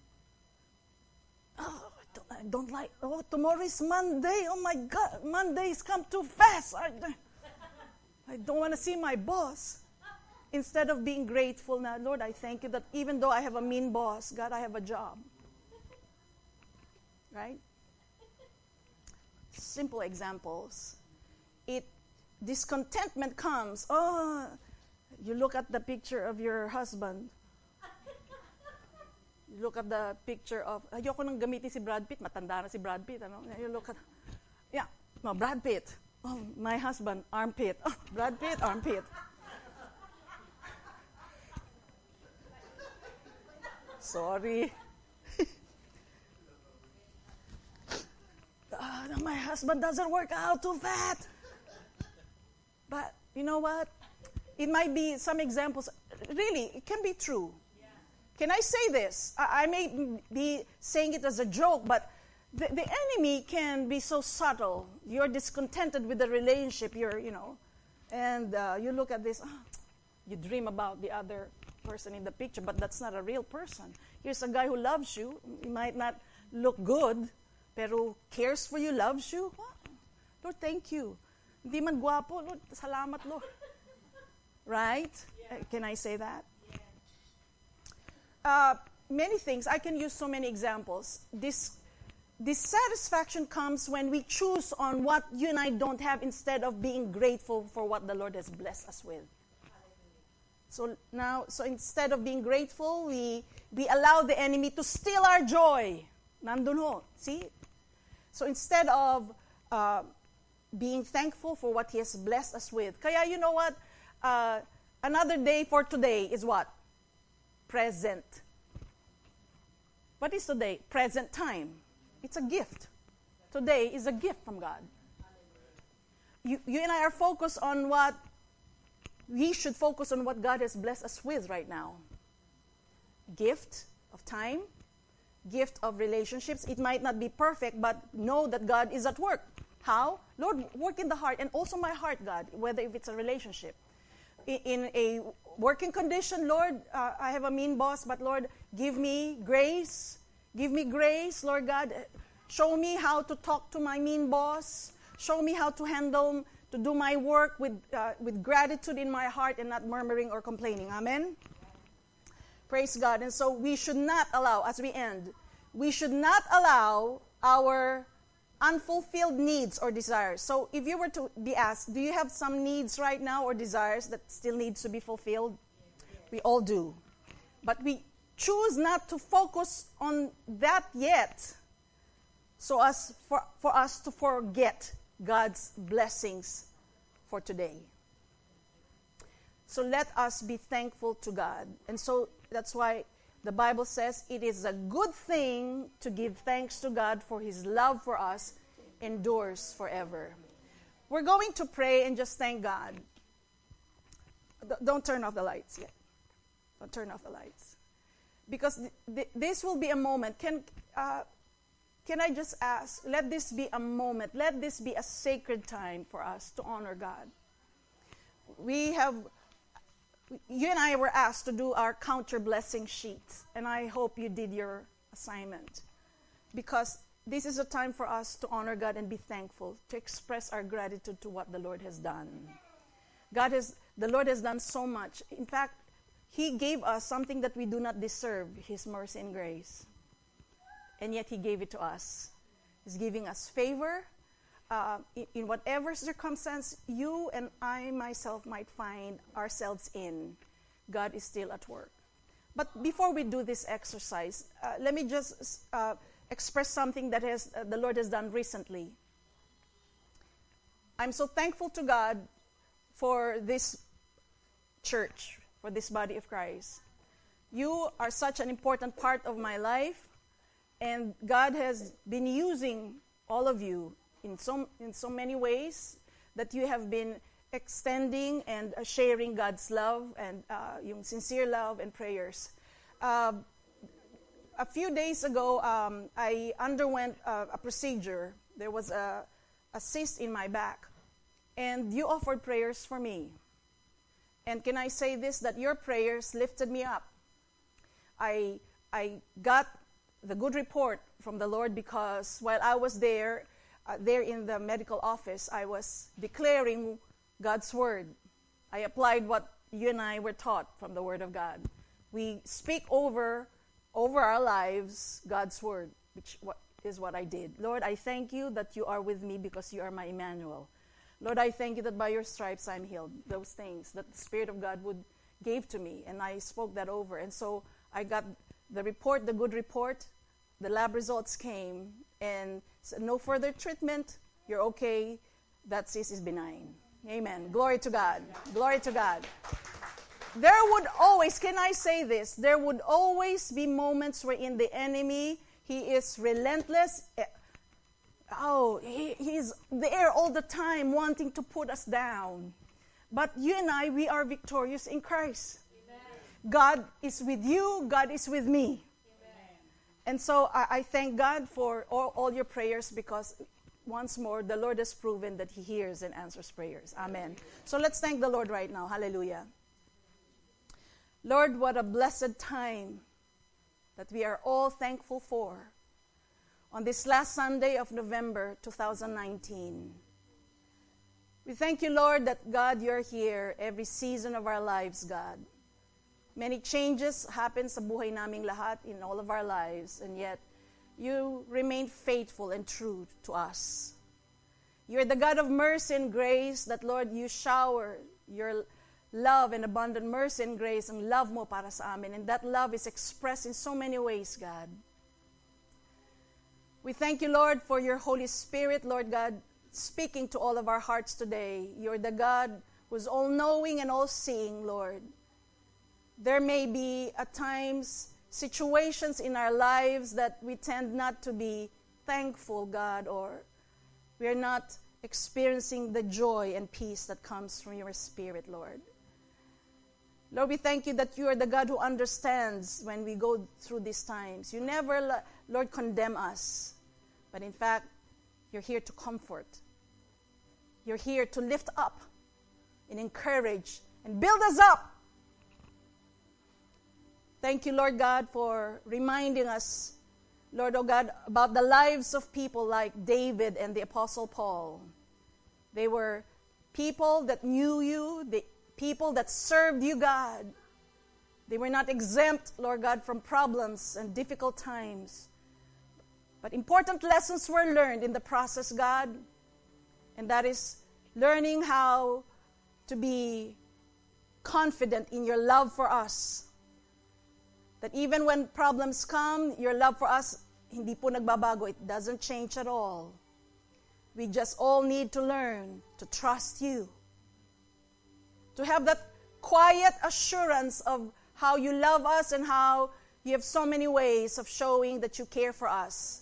S1: Oh, I don't, I don't like, oh, tomorrow is Monday. Oh my God, Mondays come too fast. I, I don't want to see my boss. Instead of being grateful now, Lord, I thank you that even though I have a mean boss, God, I have a job. Right? Simple examples. It discontentment comes. Oh, you look at the picture of your husband. You look at the picture of, ayoko nang gamitin si Brad Pitt, matanda na si Brad Pitt. Ano? You look at, yeah, no, Brad Pitt. Oh, my husband, armpit. Oh, Brad Pitt, armpit. Sorry. uh, my husband doesn't work out, too fat. But you know what? It might be some examples. Really, it can be true. Yeah. Can I say this? I, I may be saying it as a joke, but the, the enemy can be so subtle. You're discontented with the relationship. You're, you know, and uh, you look at this. Oh, you dream about the other person in the picture, but that's not a real person. Here's a guy who loves you. He might not look good, pero cares for you, loves you. Wow. Lord, thank you. Hindi man guwapo, Lord, salamat, Lord. Right? Yeah. Uh, can I say that? Yeah. uh, many things. I can use so many examples. This dissatisfaction comes when we choose on what you and I don't have instead of being grateful for what the Lord has blessed us with. So now, so instead of being grateful, we we allow the enemy to steal our joy. Nandun ho. See? So instead of uh, being thankful for what He has blessed us with. Kaya you know what? Uh, another day for today is what? Present. What is today? Present time. It's a gift. Today is a gift from God. You, you and I are focused on what we should focus on what God has blessed us with right now. Gift of time, gift of relationships. It might not be perfect, but know that God is at work. How? Lord, work in the heart, and also my heart, God, whether if it's a relationship. In, in a working condition, Lord, uh, I have a mean boss, but Lord, give me grace. Give me grace, Lord God. Show me how to talk to my mean boss. Show me how to handle to do my work with uh, with gratitude in my heart and not murmuring or complaining. Amen? Praise God. And so we should not allow, as we end, we should not allow our unfulfilled needs or desires. So if you were to be asked, do you have some needs right now or desires that still needs to be fulfilled? We all do. But we choose not to focus on that yet so as for, for us to forget God's blessings for today. So let us be thankful to God. And so that's why the Bible says it is a good thing to give thanks to God, for His love for us endures forever. We're going to pray and just thank God. Don't turn off the lights yet. Don't turn off the lights. Because th- th- this will be a moment. Can... Uh, Can I just ask, let this be a moment, let this be a sacred time for us to honor God. We have, you and I were asked to do our count your blessing sheets, and I hope you did your assignment. Because this is a time for us to honor God and be thankful, to express our gratitude to what the Lord has done. God has, the Lord has done so much. In fact, He gave us something that we do not deserve, His mercy and grace. And yet He gave it to us. He's giving us favor. Uh, in, in whatever circumstance you and I myself might find ourselves in, God is still at work. But before we do this exercise, uh, let me just uh, express something that has, uh, the Lord has done recently. I'm so thankful to God for this church, for this body of Christ. You are such an important part of my life. And God has been using all of you in so, in so many ways that you have been extending and uh, sharing God's love and uh, yung sincere love and prayers. Uh, a few days ago, um, I underwent uh, a procedure. There was a, a cyst in my back. And you offered prayers for me. And can I say this, that your prayers lifted me up. I I got the good report from the Lord, because while I was there, uh, there in the medical office, I was declaring God's word. I applied what you and I were taught from the Word of God. We speak over, over our lives God's word, which what, is what I did. Lord, I thank you that you are with me because you are my Emmanuel. Lord, I thank you that by your stripes I'm healed. Those things that the Spirit of God would gave to me, and I spoke that over. And so I got the report, the good report. The lab results came and said, no further treatment. You're okay. That cyst is benign. Amen. Glory to God. Glory to God. There would always, can I say this? There would always be moments wherein the enemy, he is relentless. Oh, he, he's there all the time wanting to put us down. But you and I, we are victorious in Christ. Amen. God is with you. God is with me. Amen. And so I, I thank God for all, all your prayers, because once more, the Lord has proven that He hears and answers prayers. Amen. So let's thank the Lord right now. Hallelujah. Lord, what a blessed time that we are all thankful for on this last Sunday of November twenty nineteen. We thank you, Lord, that God, you're here every season of our lives, God. Many changes happen sa buhay naming lahat in all of our lives, and yet you remain faithful and true to us. You're the God of mercy and grace that, Lord, you shower your love and abundant mercy and grace ang love mo para sa amin. And that love is expressed in so many ways, God. We thank you, Lord, for your Holy Spirit, Lord God, speaking to all of our hearts today. You're the God who's all-knowing and all-seeing, Lord. There may be, at times, situations in our lives that we tend not to be thankful, God, or we are not experiencing the joy and peace that comes from your Spirit, Lord. Lord, we thank you that you are the God who understands when we go through these times. You never, Lord, condemn us. But in fact, you're here to comfort. You're here to lift up and encourage and build us up. Thank you, Lord God, for reminding us, Lord, oh God, about the lives of people like David and the Apostle Paul. They were people that knew you, the people that served you, God. They were not exempt, Lord God, from problems and difficult times. But important lessons were learned in the process, God. And that is learning how to be confident in your love for us. That even when problems come, your love for us, hindi po nagbabago. It doesn't change at all. We just all need to learn to trust you. To have that quiet assurance of how you love us and how you have so many ways of showing that you care for us.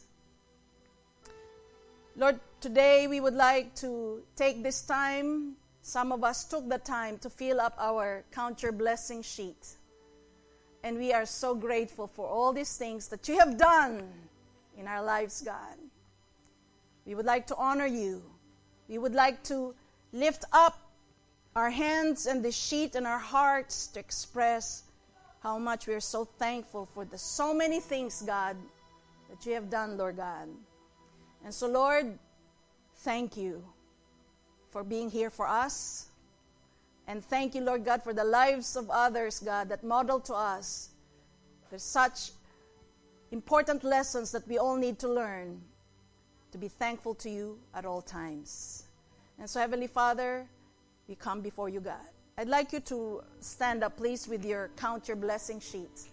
S1: Lord, today we would like to take this time. Some of us took the time to fill up our Count Your Blessing sheet. And we are so grateful for all these things that you have done in our lives, God. We would like to honor you. We would like to lift up our hands and the sheet and our hearts to express how much we are so thankful for the so many things, God, that you have done, Lord God. And so, Lord, thank you for being here for us. And thank you, Lord God, for the lives of others, God, that model to us. There's such important lessons that we all need to learn to be thankful to you at all times. And so, Heavenly Father, we come before you, God. I'd like you to stand up, please, with your Count Your Blessing sheet.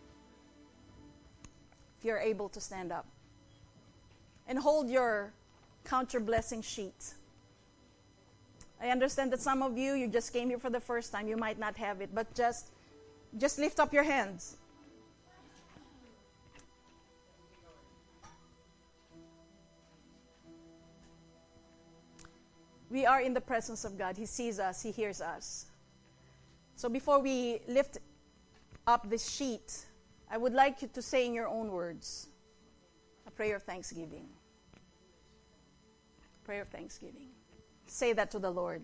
S1: If you're able to stand up. And hold your Count Your Blessing sheet. I understand that some of you, you just came here for the first time. You might not have it, but just, just lift up your hands. We are in the presence of God. He sees us. He hears us. So before we lift up this sheet, I would like you to say in your own words a prayer of thanksgiving. Prayer of thanksgiving. Say that to the Lord.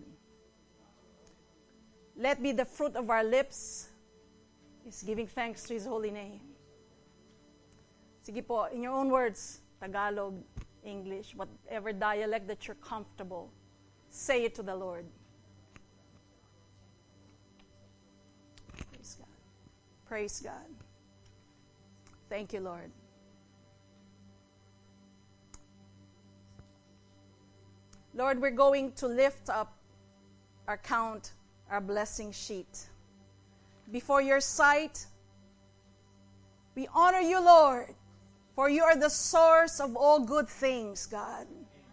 S1: Let be the fruit of our lips is giving thanks to His holy name. Sige po, in your own words, Tagalog, English, whatever dialect that you're comfortable, say it to the Lord. Praise God. Praise God. Thank you, Lord. Lord, we're going to lift up our count, our blessing sheet. Before your sight, we honor you, Lord, for you are the source of all good things, God.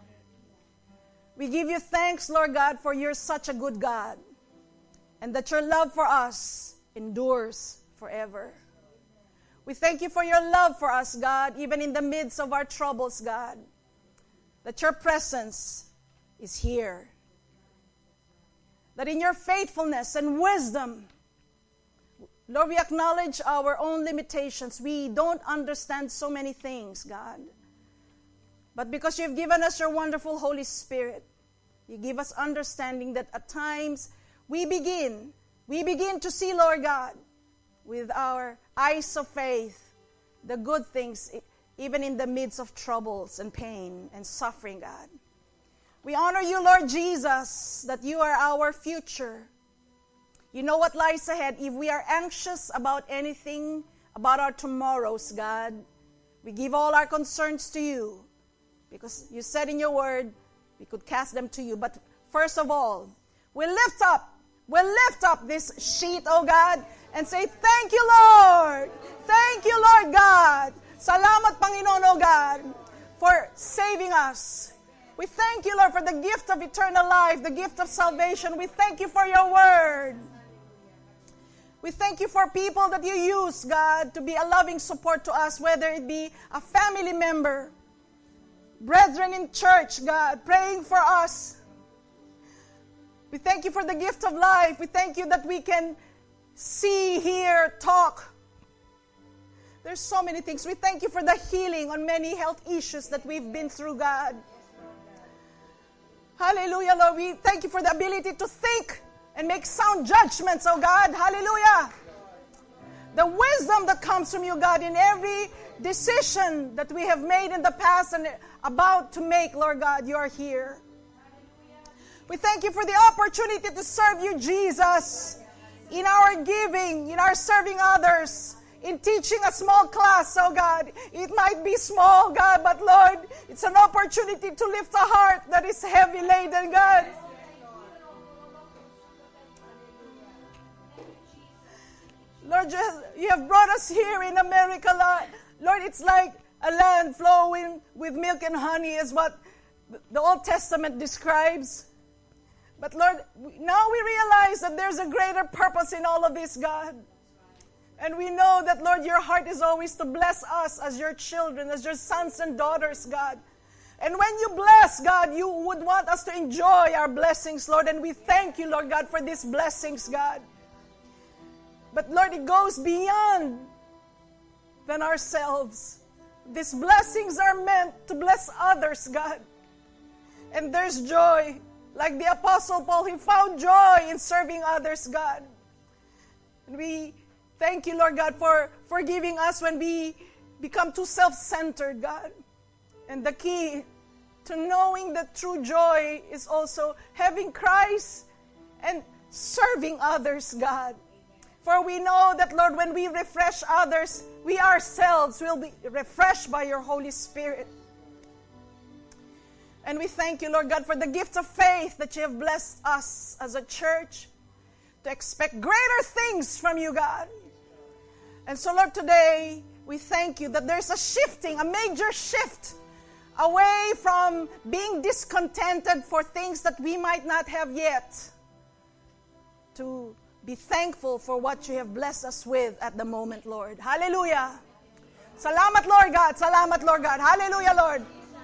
S1: We give you thanks, Lord God, for you're such a good God, and that your love for us endures forever. We thank you for your love for us, God, even in the midst of our troubles, God, that your presence is here. That in your faithfulness and wisdom, Lord, we acknowledge our own limitations. We don't understand so many things, God. But because you've given us your wonderful Holy Spirit, you give us understanding that at times we begin, we begin to see, Lord God, with our eyes of faith, the good things, even in the midst of troubles and pain and suffering, God. We honor you, Lord Jesus, that you are our future. You know what lies ahead. If we are anxious about anything, about our tomorrows, God, we give all our concerns to you. Because you said in your word, we could cast them to you. But first of all, we lift up, we lift up this sheet, oh God, and say, thank you, Lord. Thank you, Lord God. Salamat, Panginoon, oh God, for saving us. We thank you, Lord, for the gift of eternal life, the gift of salvation. We thank you for your word. We thank you for people that you use, God, to be a loving support to us, whether it be a family member, brethren in church, God, praying for us. We thank you for the gift of life. We thank you that we can see, hear, talk. There's so many things. We thank you for the healing on many health issues that we've been through, God. Hallelujah, Lord. We thank you for the ability to think and make sound judgments, oh God. Hallelujah. The wisdom that comes from you, God, in every decision that we have made in the past and about to make, Lord God, you are here. We thank you for the opportunity to serve you, Jesus, in our giving, in our serving others, in teaching a small class, oh God. It might be small, God, but Lord, it's an opportunity to lift a heart that is heavy laden, God. Lord, you have brought us here in America, Lord. Lord, it's like a land flowing with milk and honey is what the Old Testament describes. But Lord, now we realize that there's a greater purpose in all of this, God. And we know that, Lord, your heart is always to bless us as your children, as your sons and daughters, God. And when you bless, God, you would want us to enjoy our blessings, Lord. And we thank you, Lord God, for these blessings, God. But Lord, it goes beyond than ourselves. These blessings are meant to bless others, God. And there's joy. Like the Apostle Paul, he found joy in serving others, God. And we thank you, Lord God, for forgiving us when we become too self-centered, God. And the key to knowing that true joy is also having Christ and serving others, God. For we know that, Lord, when we refresh others, we ourselves will be refreshed by your Holy Spirit. And we thank you, Lord God, for the gift of faith that you have blessed us as a church to expect greater things from you, God. And so, Lord, today we thank you that there's a shifting, a major shift away from being discontented for things that we might not have yet, to be thankful for what you have blessed us with at the moment, Lord. Hallelujah. Salamat, Lord God. Salamat, Lord God. Hallelujah, Lord.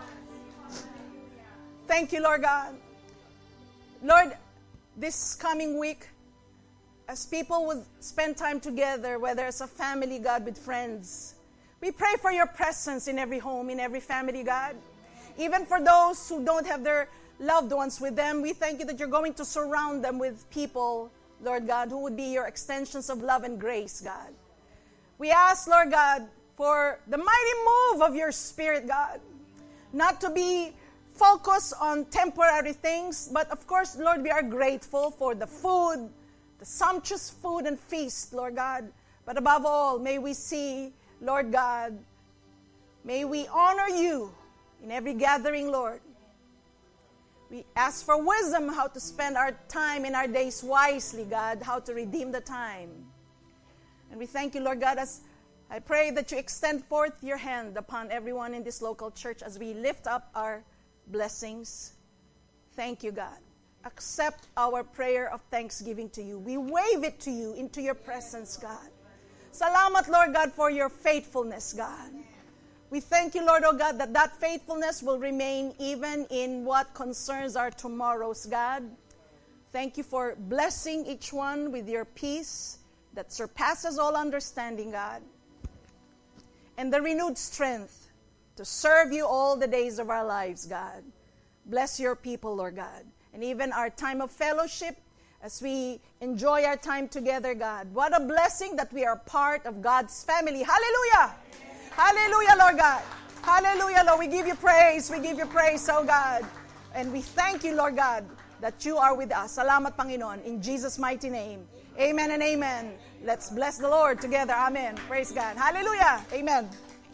S1: Thank you, Lord God. Lord, this coming week, as people would spend time together, whether it's a family, God, with friends, we pray for your presence in every home, in every family, God. Even for those who don't have their loved ones with them, we thank you that you're going to surround them with people, Lord God, who would be your extensions of love and grace, God. We ask, Lord God, for the mighty move of your Spirit, God, not to be focused on temporary things, but of course, Lord, we are grateful for the food, the sumptuous food and feast, Lord God. But above all, may we see, Lord God, may we honor you in every gathering, Lord. We ask for wisdom how to spend our time and our days wisely, God, how to redeem the time. And we thank you, Lord God, as I pray that you extend forth your hand upon everyone in this local church as we lift up our blessings. Thank you, God. Accept our prayer of thanksgiving to you. We wave it to you into your presence, God. Salamat, Lord God, for your faithfulness, God. We thank you, Lord, oh God, that that faithfulness will remain even in what concerns our tomorrows, God. Thank you for blessing each one with your peace that surpasses all understanding, God. And the renewed strength to serve you all the days of our lives, God. Bless your people, Lord God. And even our time of fellowship as we enjoy our time together, God. What a blessing that we are part of God's family. Hallelujah! Hallelujah, Lord God. Hallelujah, Lord. We give you praise. We give you praise, oh God. And we thank you, Lord God, that you are with us. Salamat, Panginoon. In Jesus' mighty name. Amen and amen. Let's bless the Lord together. Amen. Praise God. Hallelujah. Amen.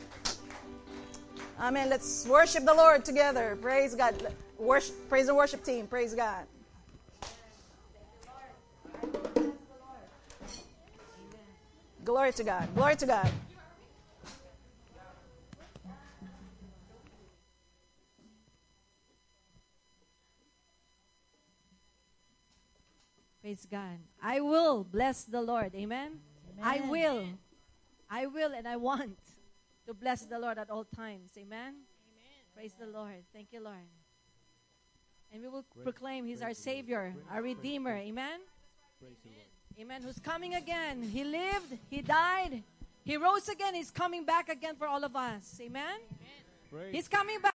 S1: Amen. Let's worship the Lord together. Praise God. Worship, praise and worship team. Praise God. Glory to God. Glory to God.
S2: Praise God. I will bless the Lord. Amen? Amen. I will. I will and I want to bless the Lord at all times. Amen? Amen. Praise the Lord. Thank you, Lord. And we will Praise, proclaim He's our Savior, Praise, our Redeemer. Praise, Amen? Praise Amen. Who's coming again. He lived. He died. He rose again. He's coming back again for all of us. Amen? Amen. He's coming back.